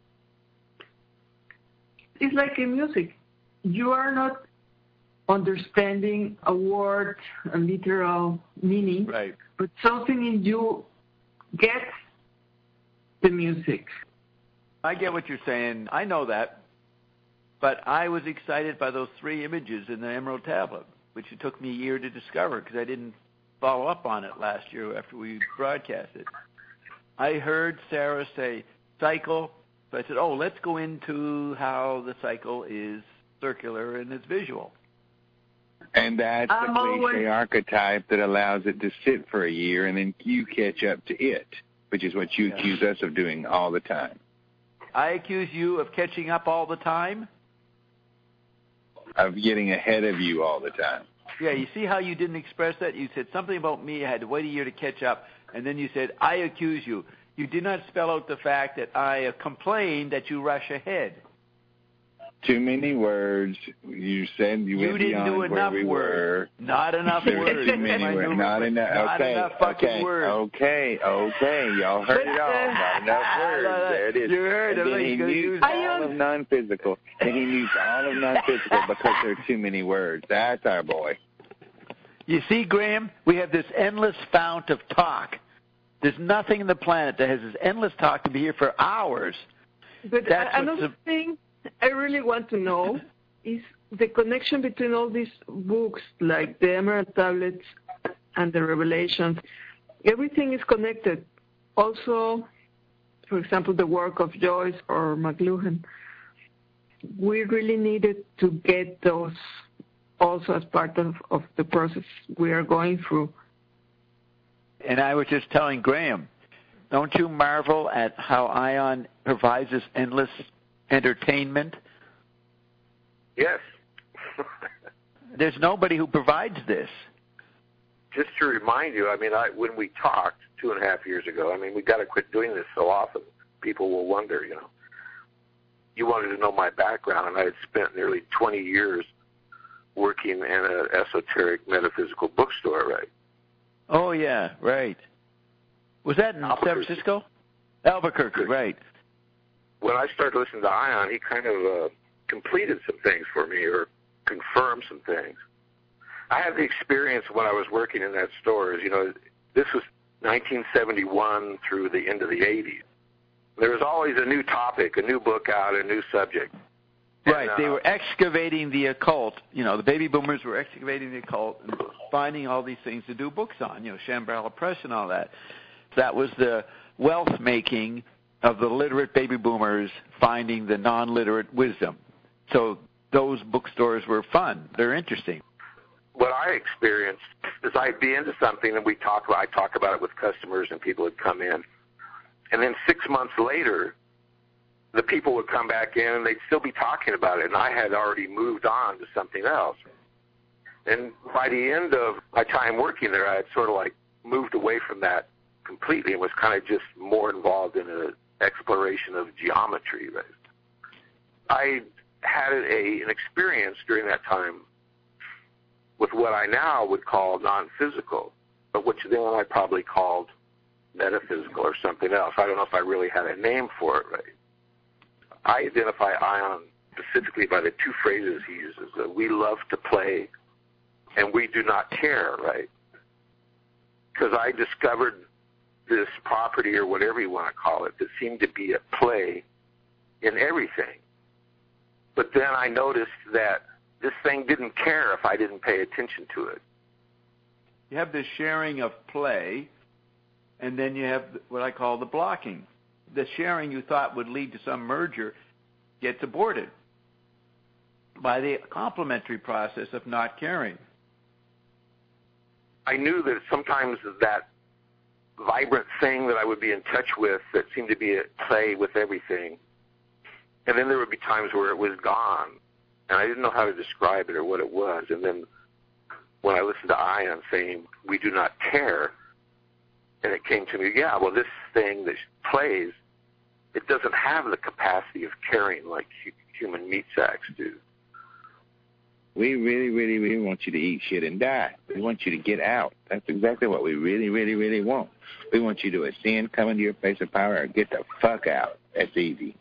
It's like in music. You are not understanding a word, a literal meaning, but something in you gets the music. I get what you're saying. I know that. But I was excited by those 3 images in the Emerald Tablet, which it took me a year to discover because I didn't follow up on it last year after we broadcasted. I heard Sarah say cycle, so I said, let's go into how the cycle is circular and it's visual. And that's the cliche archetype that allows it to sit for a year and then you catch up to it, which is what you accuse us of doing all the time. I accuse you of catching up all the time? Of getting ahead of you all the time. Yeah, you see how you didn't express that? You said something about me, I had to wait a year to catch up, and then you said, I accuse you. You did not spell out the fact that I complained that you rush ahead. Too many words. You said you went didn't beyond do enough where we words. were. Not enough words. Too many words. Not enough. Fucking words. Okay. Y'all heard it all. Not enough words. There it is. You heard it. And then he used all of non-physical. And he used all of non-physical because there are too many words. That's our boy. You see, Graham, we have this endless fount of talk. There's nothing in the planet that has this endless talk to be here for hours. But another thing I really want to know is the connection between all these books, like the Emerald Tablets and the Revelations. Everything is connected. Also, for example, the work of Joyce or McLuhan. We really needed to get those also as part of the process we are going through. And I was just telling Graham, don't you marvel at how ION provides this endless entertainment? Yes. There's nobody who provides this. Just to remind you, when we talked 2.5 years ago, we got to quit doing this so often. People will wonder, You wanted to know my background, and I had spent nearly 20 years working in an esoteric metaphysical bookstore, right? Oh, yeah, right. Was that in San Francisco? Albuquerque, right. When I started listening to ION, he kind of completed some things for me or confirmed some things. I had the experience when I was working in that store. This was 1971 through the end of the 80s. There was always a new topic, a new book out, a new subject. Right, they were excavating the occult. The baby boomers were excavating the occult and finding all these things to do books on, Shambhala Press and all that. That was the wealth making of the literate baby boomers finding the non-literate wisdom. So those bookstores were fun. They're interesting. What I experienced is I'd be into something and I talk about it with customers and people would come in. And then 6 months later, the people would come back in and they'd still be talking about it, and I had already moved on to something else. And by the end of my time working there, I had sort of like moved away from that completely and was kind of just more involved in an exploration of geometry. I had an experience during that time with what I now would call non-physical, but which then I probably called metaphysical or something else. I don't know if I really had a name for it, right? I identify Ion specifically by the two phrases he uses, that we love to play and we do not care, right? Because I discovered this property or whatever you want to call it that seemed to be at play in everything. But then I noticed that this thing didn't care if I didn't pay attention to it. You have this sharing of play, and then you have what I call the blocking. The sharing you thought would lead to some merger gets aborted by the complementary process of not caring. I knew that sometimes that vibrant thing that I would be in touch with that seemed to be at play with everything, and then there would be times where it was gone, and I didn't know how to describe it or what it was. And then when I listened to Ion saying, we do not care, and it came to me, yeah, well, this thing that plays, it doesn't have the capacity of caring like human meat sacks do. We really, really, really want you to eat shit and die. We want you to get out. That's exactly what we really, really, really want. We want you to ascend, come into your place of power, or get the fuck out. That's easy.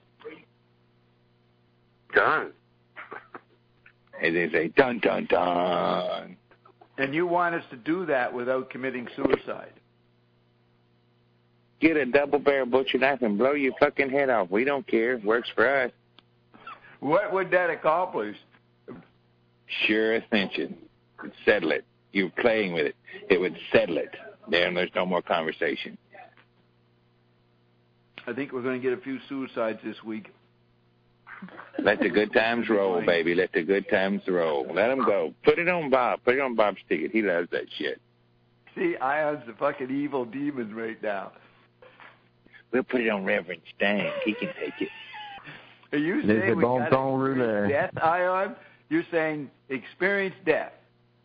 Done. And they say, dun, dun, dun. And you want us to do that without committing suicide. Get a double-barrel butcher knife and blow your fucking head off. We don't care. Works for us. What would that accomplish? Sure ascension. It'd settle it. You're playing with it. It would settle it. There's no more conversation. I think we're going to get a few suicides this week. Let the good times roll, baby. Let the good times roll. Let them go. Put it on Bob. Put it on Bob's ticket. He loves that shit. See, Ion's the fucking evil demon right now. We'll put it on Reverend Stang. He can take it. Are you saying we got to experience death, Ion? You're saying experience death.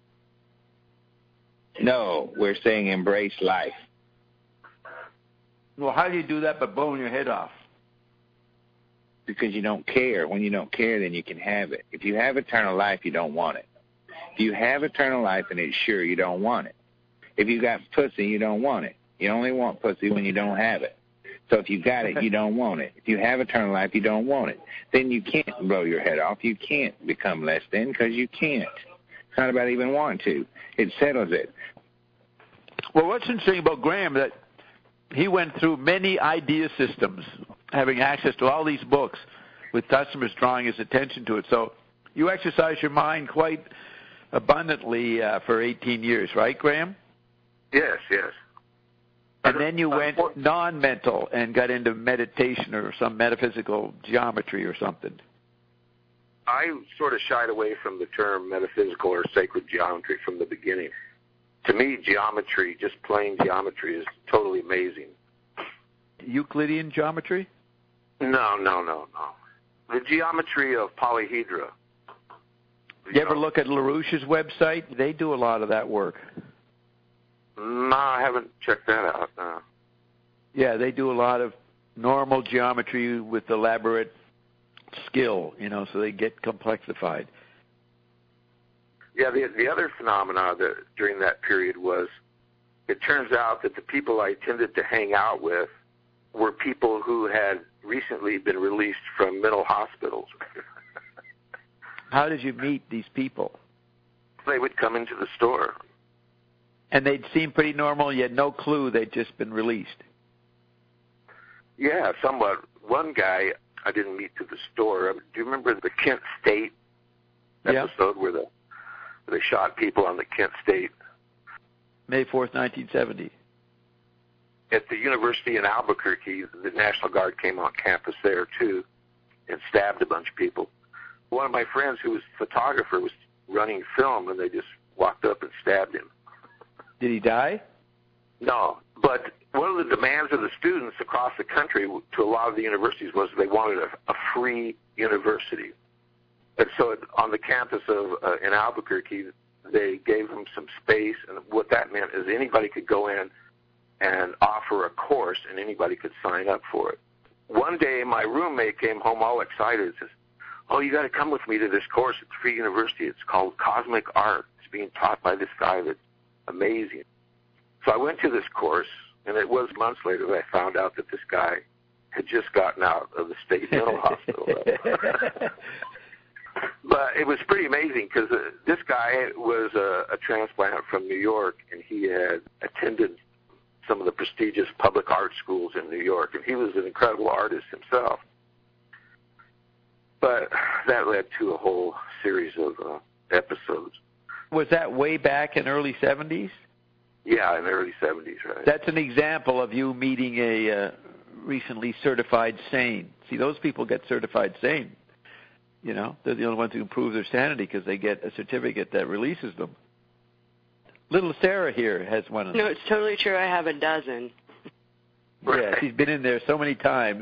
No, we're saying embrace life. Well, how do you do that but blowing your head off? Because you don't care. When you don't care, then you can have it. If you have eternal life, you don't want it. If you have eternal life and it's sure, you don't want it. If you got pussy, you don't want it. You only want pussy when you don't have it. So if you got it, you don't want it. If you have eternal life, you don't want it. Then you can't blow your head off. You can't become less than because you can't. It's not about even wanting to. It settles it. Well, what's interesting about Graham that he went through many idea systems, having access to all these books with customers drawing his attention to it. So you exercise your mind quite abundantly for 18 years, right, Graham? Yes, yes. And then you went non-mental and got into meditation or some metaphysical geometry or something. I sort of shied away from the term metaphysical or sacred geometry from the beginning. To me, geometry, just plain geometry, is totally amazing. Euclidean geometry? No. The geometry of polyhedra. You ever look at LaRouche's website? They do a lot of that work. No, I haven't checked that out. No. Yeah, they do a lot of normal geometry with elaborate skill, so they get complexified. Yeah, the other phenomena that during that period was, it turns out that the people I tended to hang out with were people who had recently been released from mental hospitals. How did you meet these people? They would come into the store. And they'd seem pretty normal. You had no clue they'd just been released. Yeah, somewhat. One guy I didn't meet to the store. Do you remember the Kent State episode where they shot people on the Kent State? May 4th, 1970. at the university in Albuquerque, the National Guard came on campus there, too, and stabbed a bunch of people. One of my friends who was a photographer was running film, and they just walked up and stabbed him. Did he die? No, but one of the demands of the students across the country to a lot of the universities was they wanted a free university. And so on the campus of in Albuquerque, they gave them some space, and what that meant is anybody could go in and offer a course, and anybody could sign up for it. One day, my roommate came home all excited and says, "Oh, you got to come with me to this course at Free University. It's called Cosmic Art. It's being taught by this guy that's amazing." So I went to this course, and it was months later that I found out that this guy had just gotten out of the state mental hospital. But it was pretty amazing because this guy was a transplant from New York, and he had attended some of the prestigious public art schools in New York, and he was an incredible artist himself. But that led to a whole series of episodes. Was that way back in early 70s? Yeah, in the early 70s, right. That's an example of you meeting a recently certified sane. See, those people get certified sane. You know, they're the only ones who can prove their sanity because they get a certificate that releases them. Little Sarah here has one of them. No, it's totally true. I have a dozen. Yeah, she's been in there so many times,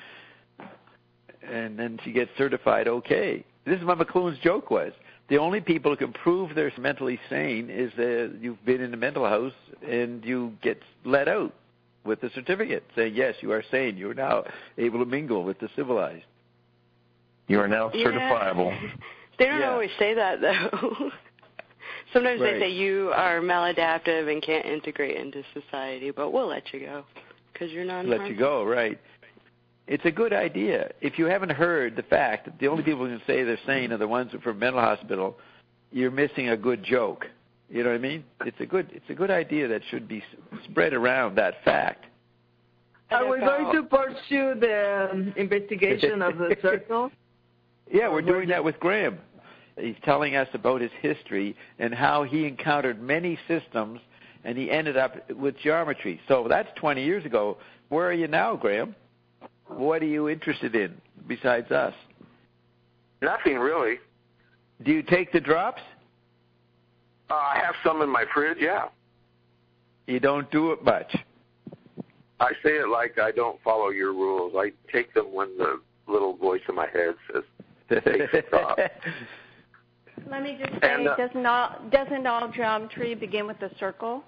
and then she gets certified okay. This is what McLuhan's joke was. The only people who can prove they're mentally sane is that you've been in a mental house and you get let out with a certificate saying, yes, you are sane. You are now able to mingle with the civilized. You are now certifiable. They don't always say that, though. Sometimes they say you are maladaptive and can't integrate into society, but we'll let you go because you're not. Let you go, right. It's a good idea. If you haven't heard the fact that the only people who can say they're sane are the ones who are from a mental hospital, you're missing a good joke. You know what I mean? It's a good idea that should be spread around, that fact. Are we going to pursue the investigation of the circle? Yeah, we're doing that with Graham. He's telling us about his history and how he encountered many systems, and he ended up with geometry. So that's 20 years ago. Where are you now, Graham? What are you interested in besides us? Nothing really. Do you take the drops? I have some in my fridge, yeah. You don't do it much. I say it like I don't follow your rules. I take them when the little voice in my head says, take the drop. Let me just say, doesn't all geometry begin with a circle?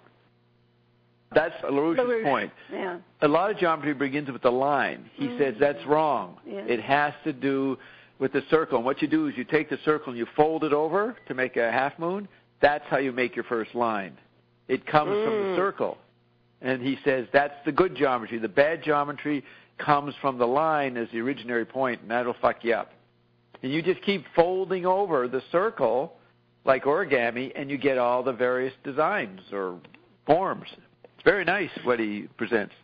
That's LaRouche's point. Yeah. A lot of geometry begins with a line. He says that's wrong. Yeah. It has to do with the circle. And what you do is you take the circle and you fold it over to make a half moon. That's how you make your first line. It comes from the circle. And he says that's the good geometry. The bad geometry comes from the line as the originary point, and that'll fuck you up. And you just keep folding over the circle like origami, and you get all the various designs or forms. It's very nice what he presents.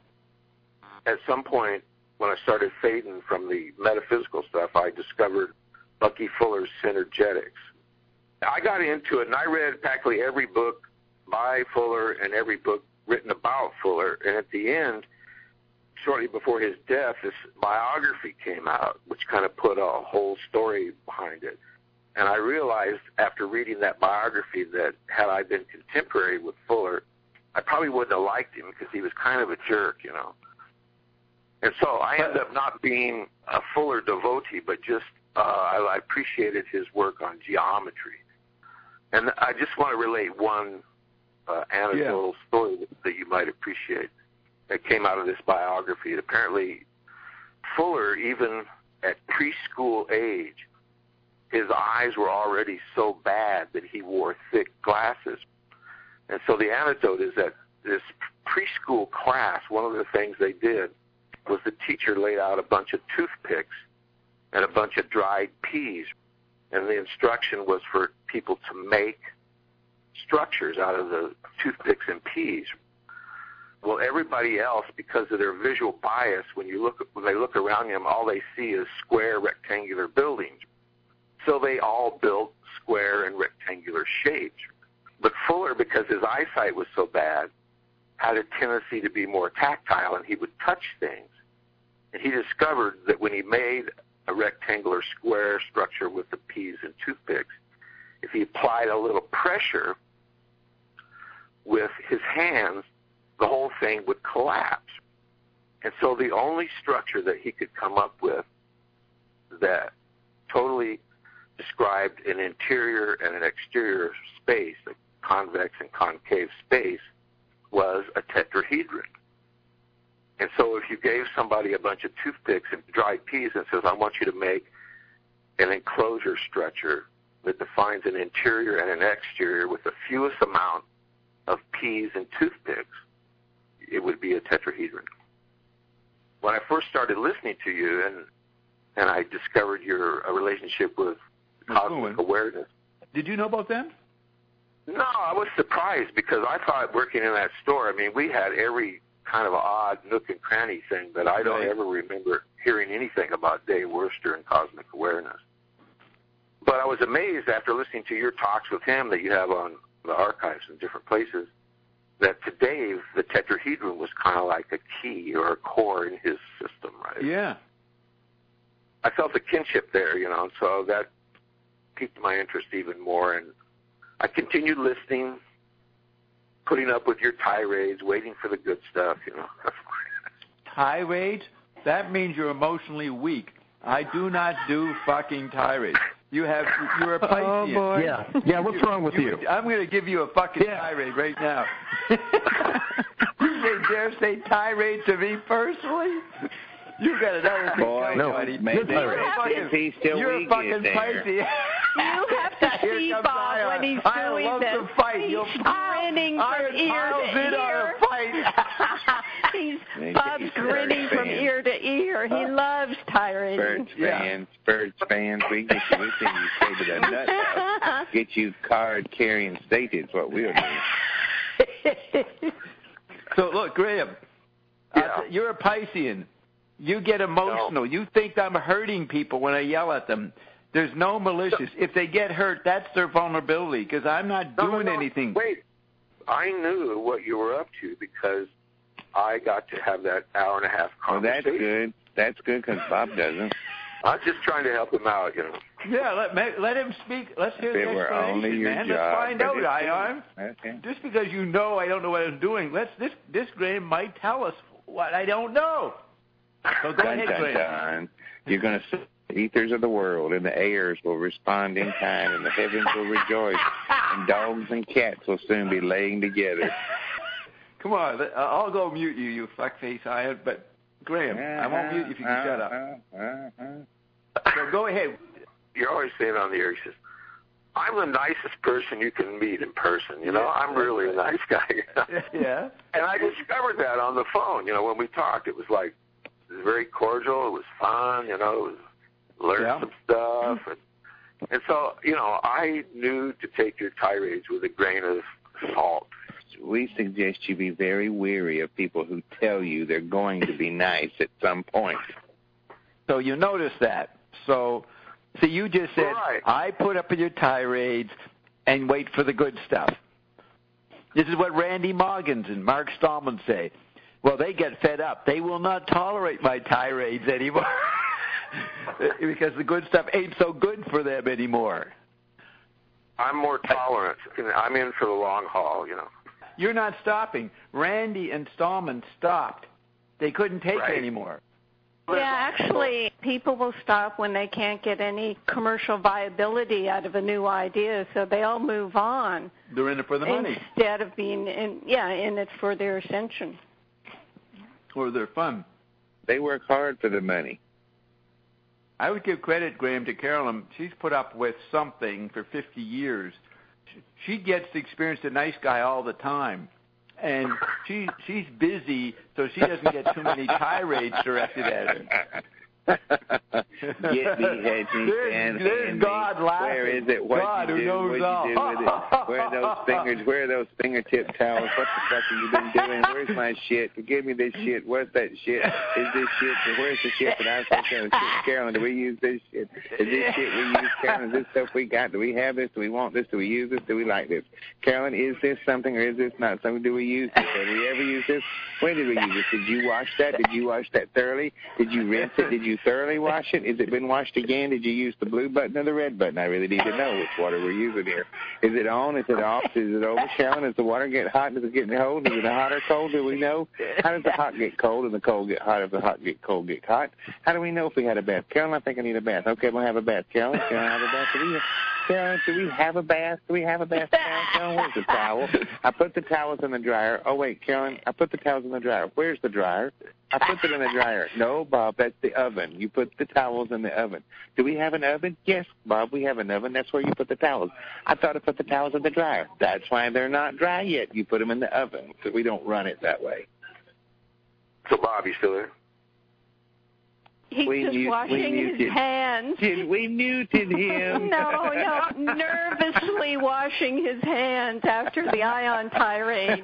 At some point, when I started fading from the metaphysical stuff, I discovered Bucky Fuller's Synergetics. I got into it, and I read practically every book by Fuller and every book written about Fuller. And at the end, shortly before his death, this biography came out, which kind of put a whole story behind it. And I realized after reading that biography that had I been contemporary with Fuller, I probably wouldn't have liked him because he was kind of a jerk, you know. And so I ended up not being a Fuller devotee, but just I appreciated his work on geometry. And I just want to relate one anecdotal story that you might appreciate that came out of this biography. Apparently, Fuller, even at preschool age, his eyes were already so bad that he wore thick glasses. And so the anecdote is that this preschool class, one of the things they did was the teacher laid out a bunch of toothpicks and a bunch of dried peas. And the instruction was for people to make structures out of the toothpicks and peas. Well, everybody else, because of their visual bias, when they look around them, all they see is square, rectangular buildings. So they all built square and rectangular shapes. But Fuller, because his eyesight was so bad, had a tendency to be more tactile, and he would touch things. And he discovered that when he made a rectangular square structure with the peas and toothpicks, if he applied a little pressure with his hands, the whole thing would collapse. And so the only structure that he could come up with that totally described an interior and an exterior space, a convex and concave space, was a tetrahedron. And so if you gave somebody a bunch of toothpicks and dried peas and says, I want you to make an enclosure structure that defines an interior and an exterior with the fewest amount of peas and toothpicks, it would be a tetrahedron. When I first started listening to you and I discovered your relationship with cosmic awareness. Did you know about them? No, I was surprised because I thought working in that store, I mean, we had every kind of odd nook and cranny thing, but I don't ever remember hearing anything about Dave Worcester and cosmic awareness. But I was amazed after listening to your talks with him that you have on the archives in different places, that to Dave, the tetrahedron was kind of like a key or a core in his system, right? Yeah. I felt a kinship there, and so that piqued my interest even more. And I continued listening, putting up with your tirades, waiting for the good stuff, Tirades? That means you're emotionally weak. I do not do fucking tirades. You're a Piscean. Oh, boy. Yeah, what's wrong with you? I'm going to give you a fucking tirade right now. You dare say tirade to me personally? You got another thing coming, buddy. You're a fucking Piscean. You have to see Bob when he's doing this. To fight. He's grinning from ear to ear. Bob's grinning from ear to ear. He loves tiring. Birds fans. We can get you straight to the nut house. Get you card-carrying stated is what we'll do. So, look, Graham, you're a Piscean. You get emotional. No. You think I'm hurting people when I yell at them. There's no malicious. If they get hurt, that's their vulnerability because I'm not doing anything. Wait, I knew what you were up to because I got to have that hour and a half conversation. Well, that's good. That's good because Bob doesn't. I'm just trying to help him out, Yeah, let him speak. Let's hear the explanation, man. Let's find out, Ion. Okay. Just because I don't know what I'm doing, this Graham might tell us what I don't know. So go ahead, Graham. You're going to see the ethers of the world, and the airs will respond in kind, and the heavens will rejoice, and dogs and cats will soon be laying together. Come on, I'll go mute you fuckface Ion, but Graham, I won't mute you if you can shut up. So go ahead. You're always saying on the air, he says, I'm the nicest person you can meet in person, I'm really a nice guy. Yeah. And I discovered that on the phone, when we talked. It was like, it was very cordial. It was fun, learned some stuff. And so, I knew to take your tirades with a grain of salt. We suggest you be very wary of people who tell you they're going to be nice at some point. So you notice that. So, see, you just said, I put up with your tirades and wait for the good stuff. This is what Randy Moggins and Mark Stallman say. Well, they get fed up. They will not tolerate my tirades anymore because the good stuff ain't so good for them anymore. I'm more tolerant. I'm in for the long haul, You're not stopping. Randy and Stallman stopped. They couldn't take it anymore. Yeah, actually, people will stop when they can't get any commercial viability out of a new idea, so they all move on. They're in it for the money. Instead of being in it for their ascension. Or their fun. They work hard for the money. I would give credit, Graham, to Carolyn. She's put up with something for 50 years. She gets to experience the nice guy all the time. And she's busy, so she doesn't get too many tirades directed at her. Get me, hedge me, stand, there's God laughing. Where is it? What God, you do? who knows What you do with it? Where are those fingertip towels? What the fuck have you been doing? Where's my shit? Give me this shit. What's that shit? Is this shit? Where's the shit that I'm supposed to have? Carolyn, do we use this shit? Is this shit we use, Carolyn? Is this stuff we got? Do we have this? Do we want this? Do we use this? Do we like this? Carolyn, is this something or is this not something? Do we use this? Have we ever used this? When did we use this? Did you wash that? Did you wash that thoroughly? Did you rinse it? Did you thoroughly wash it? Has it been washed again? Did you use the blue button or the red button? I really need to know which water we're using here. Is it on? Is it off? Is it over, Carolyn? Does the water get hot? Does it get cold? Is it hot or cold? Do we know? How does the hot get cold and the cold get hot? If the hot get cold, get hot? How do we know if we had a bath? Carolyn, I think I need a bath. Okay, we'll have a bath. Carolyn, can I have a bath? Carolyn, do we have a bath? Do we have a bath? Carolyn, where's the towel? I put the towels in the dryer. Oh, wait, Carolyn, I put the towels in the dryer. Where's the dryer? I put them in the dryer. No, Bob, that's the oven. You put the towels in the oven. Do we have an oven? Yes, Bob, we have an oven. That's where you put the towels. I thought I put the towels in the dryer. That's why they're not dry yet. You put them in the oven, so we don't run it that way. So, Bob, you still there? He's just washing his hands. We muted him. No, nervously washing his hands after the ion tirade.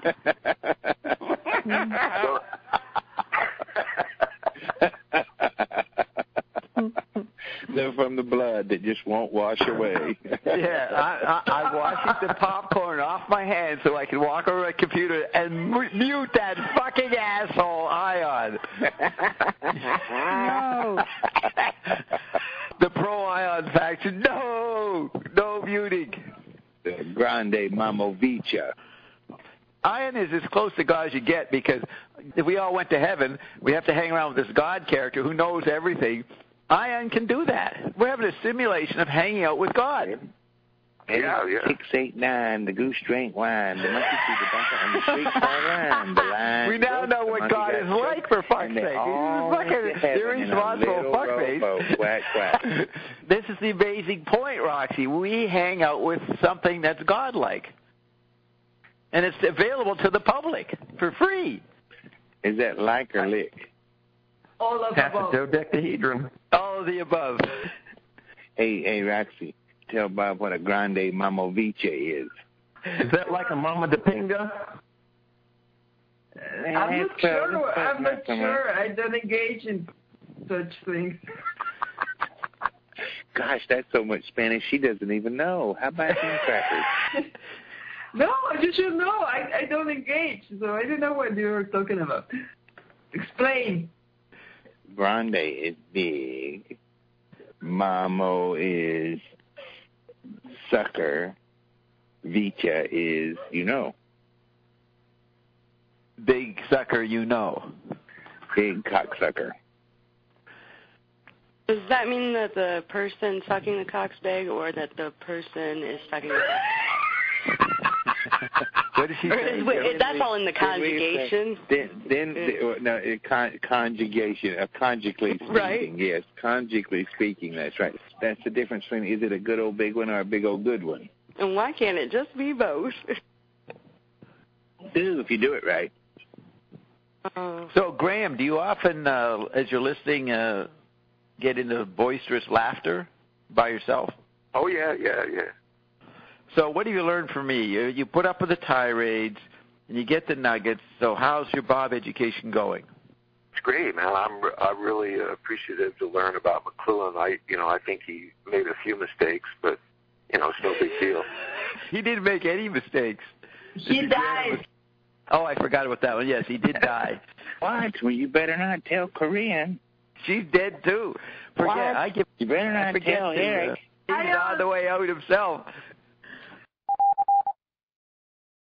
They're from the blood that just won't wash away. Yeah, I'm washing the popcorn off my hands so I can walk over to my computer and mute that fucking asshole Ion. No. The pro-Ion faction, no muting. The Grande Mamovicha. Ion is as close to God as you get, because if we all went to heaven, we have to hang around with this God character who knows everything. Ion can do that. We're having a simulation of hanging out with God. Yeah. 689, the goose drank wine, the monkey threw the bunker on the street car line, the line. We now know what God is like, for fuck's sake. He's fucking irresponsible fuckface. Quack, quack. This is the amazing point, Roxy. We hang out with something that's God-like. And it's available to the public for free. Is that like or lick? All of the above. Dodecahedron. All of the above. Hey, Roxy, tell Bob what a Grande Mamovicha is. Is that like a Mama de Pinga? I'm not sure. I don't engage in such things. Gosh, that's so much Spanish she doesn't even know. How about some crackers? No, you should know. I don't engage, so I don't know what you're talking about. Explain. Grande is big. Mamo is sucker. Vicha is Big sucker, Big cocksucker. Does that mean that the person sucking the cock's big, or that the person is sucking the cock? What did she say? That's all in the conjugation. Conjugation, conjugally speaking, right? Yes, conjugally speaking, that's right. That's the difference between, is it a good old big one or a big old good one? And why can't it just be both? If you do it right. So, Graham, do you often, as you're listening, get into boisterous laughter by yourself? Oh, yeah. So what have you learned from me? You put up with the tirades, and you get the nuggets. So how's your Bob education going? It's great, man. I'm really appreciative to learn about McLuhan. I think he made a few mistakes, but it's no big deal. He didn't make any mistakes. He died. Oh, I forgot about that one. Yes, he did die. What? Well, you better not tell Corinne. She's dead too. You better not tell Eric. He's on the way out himself.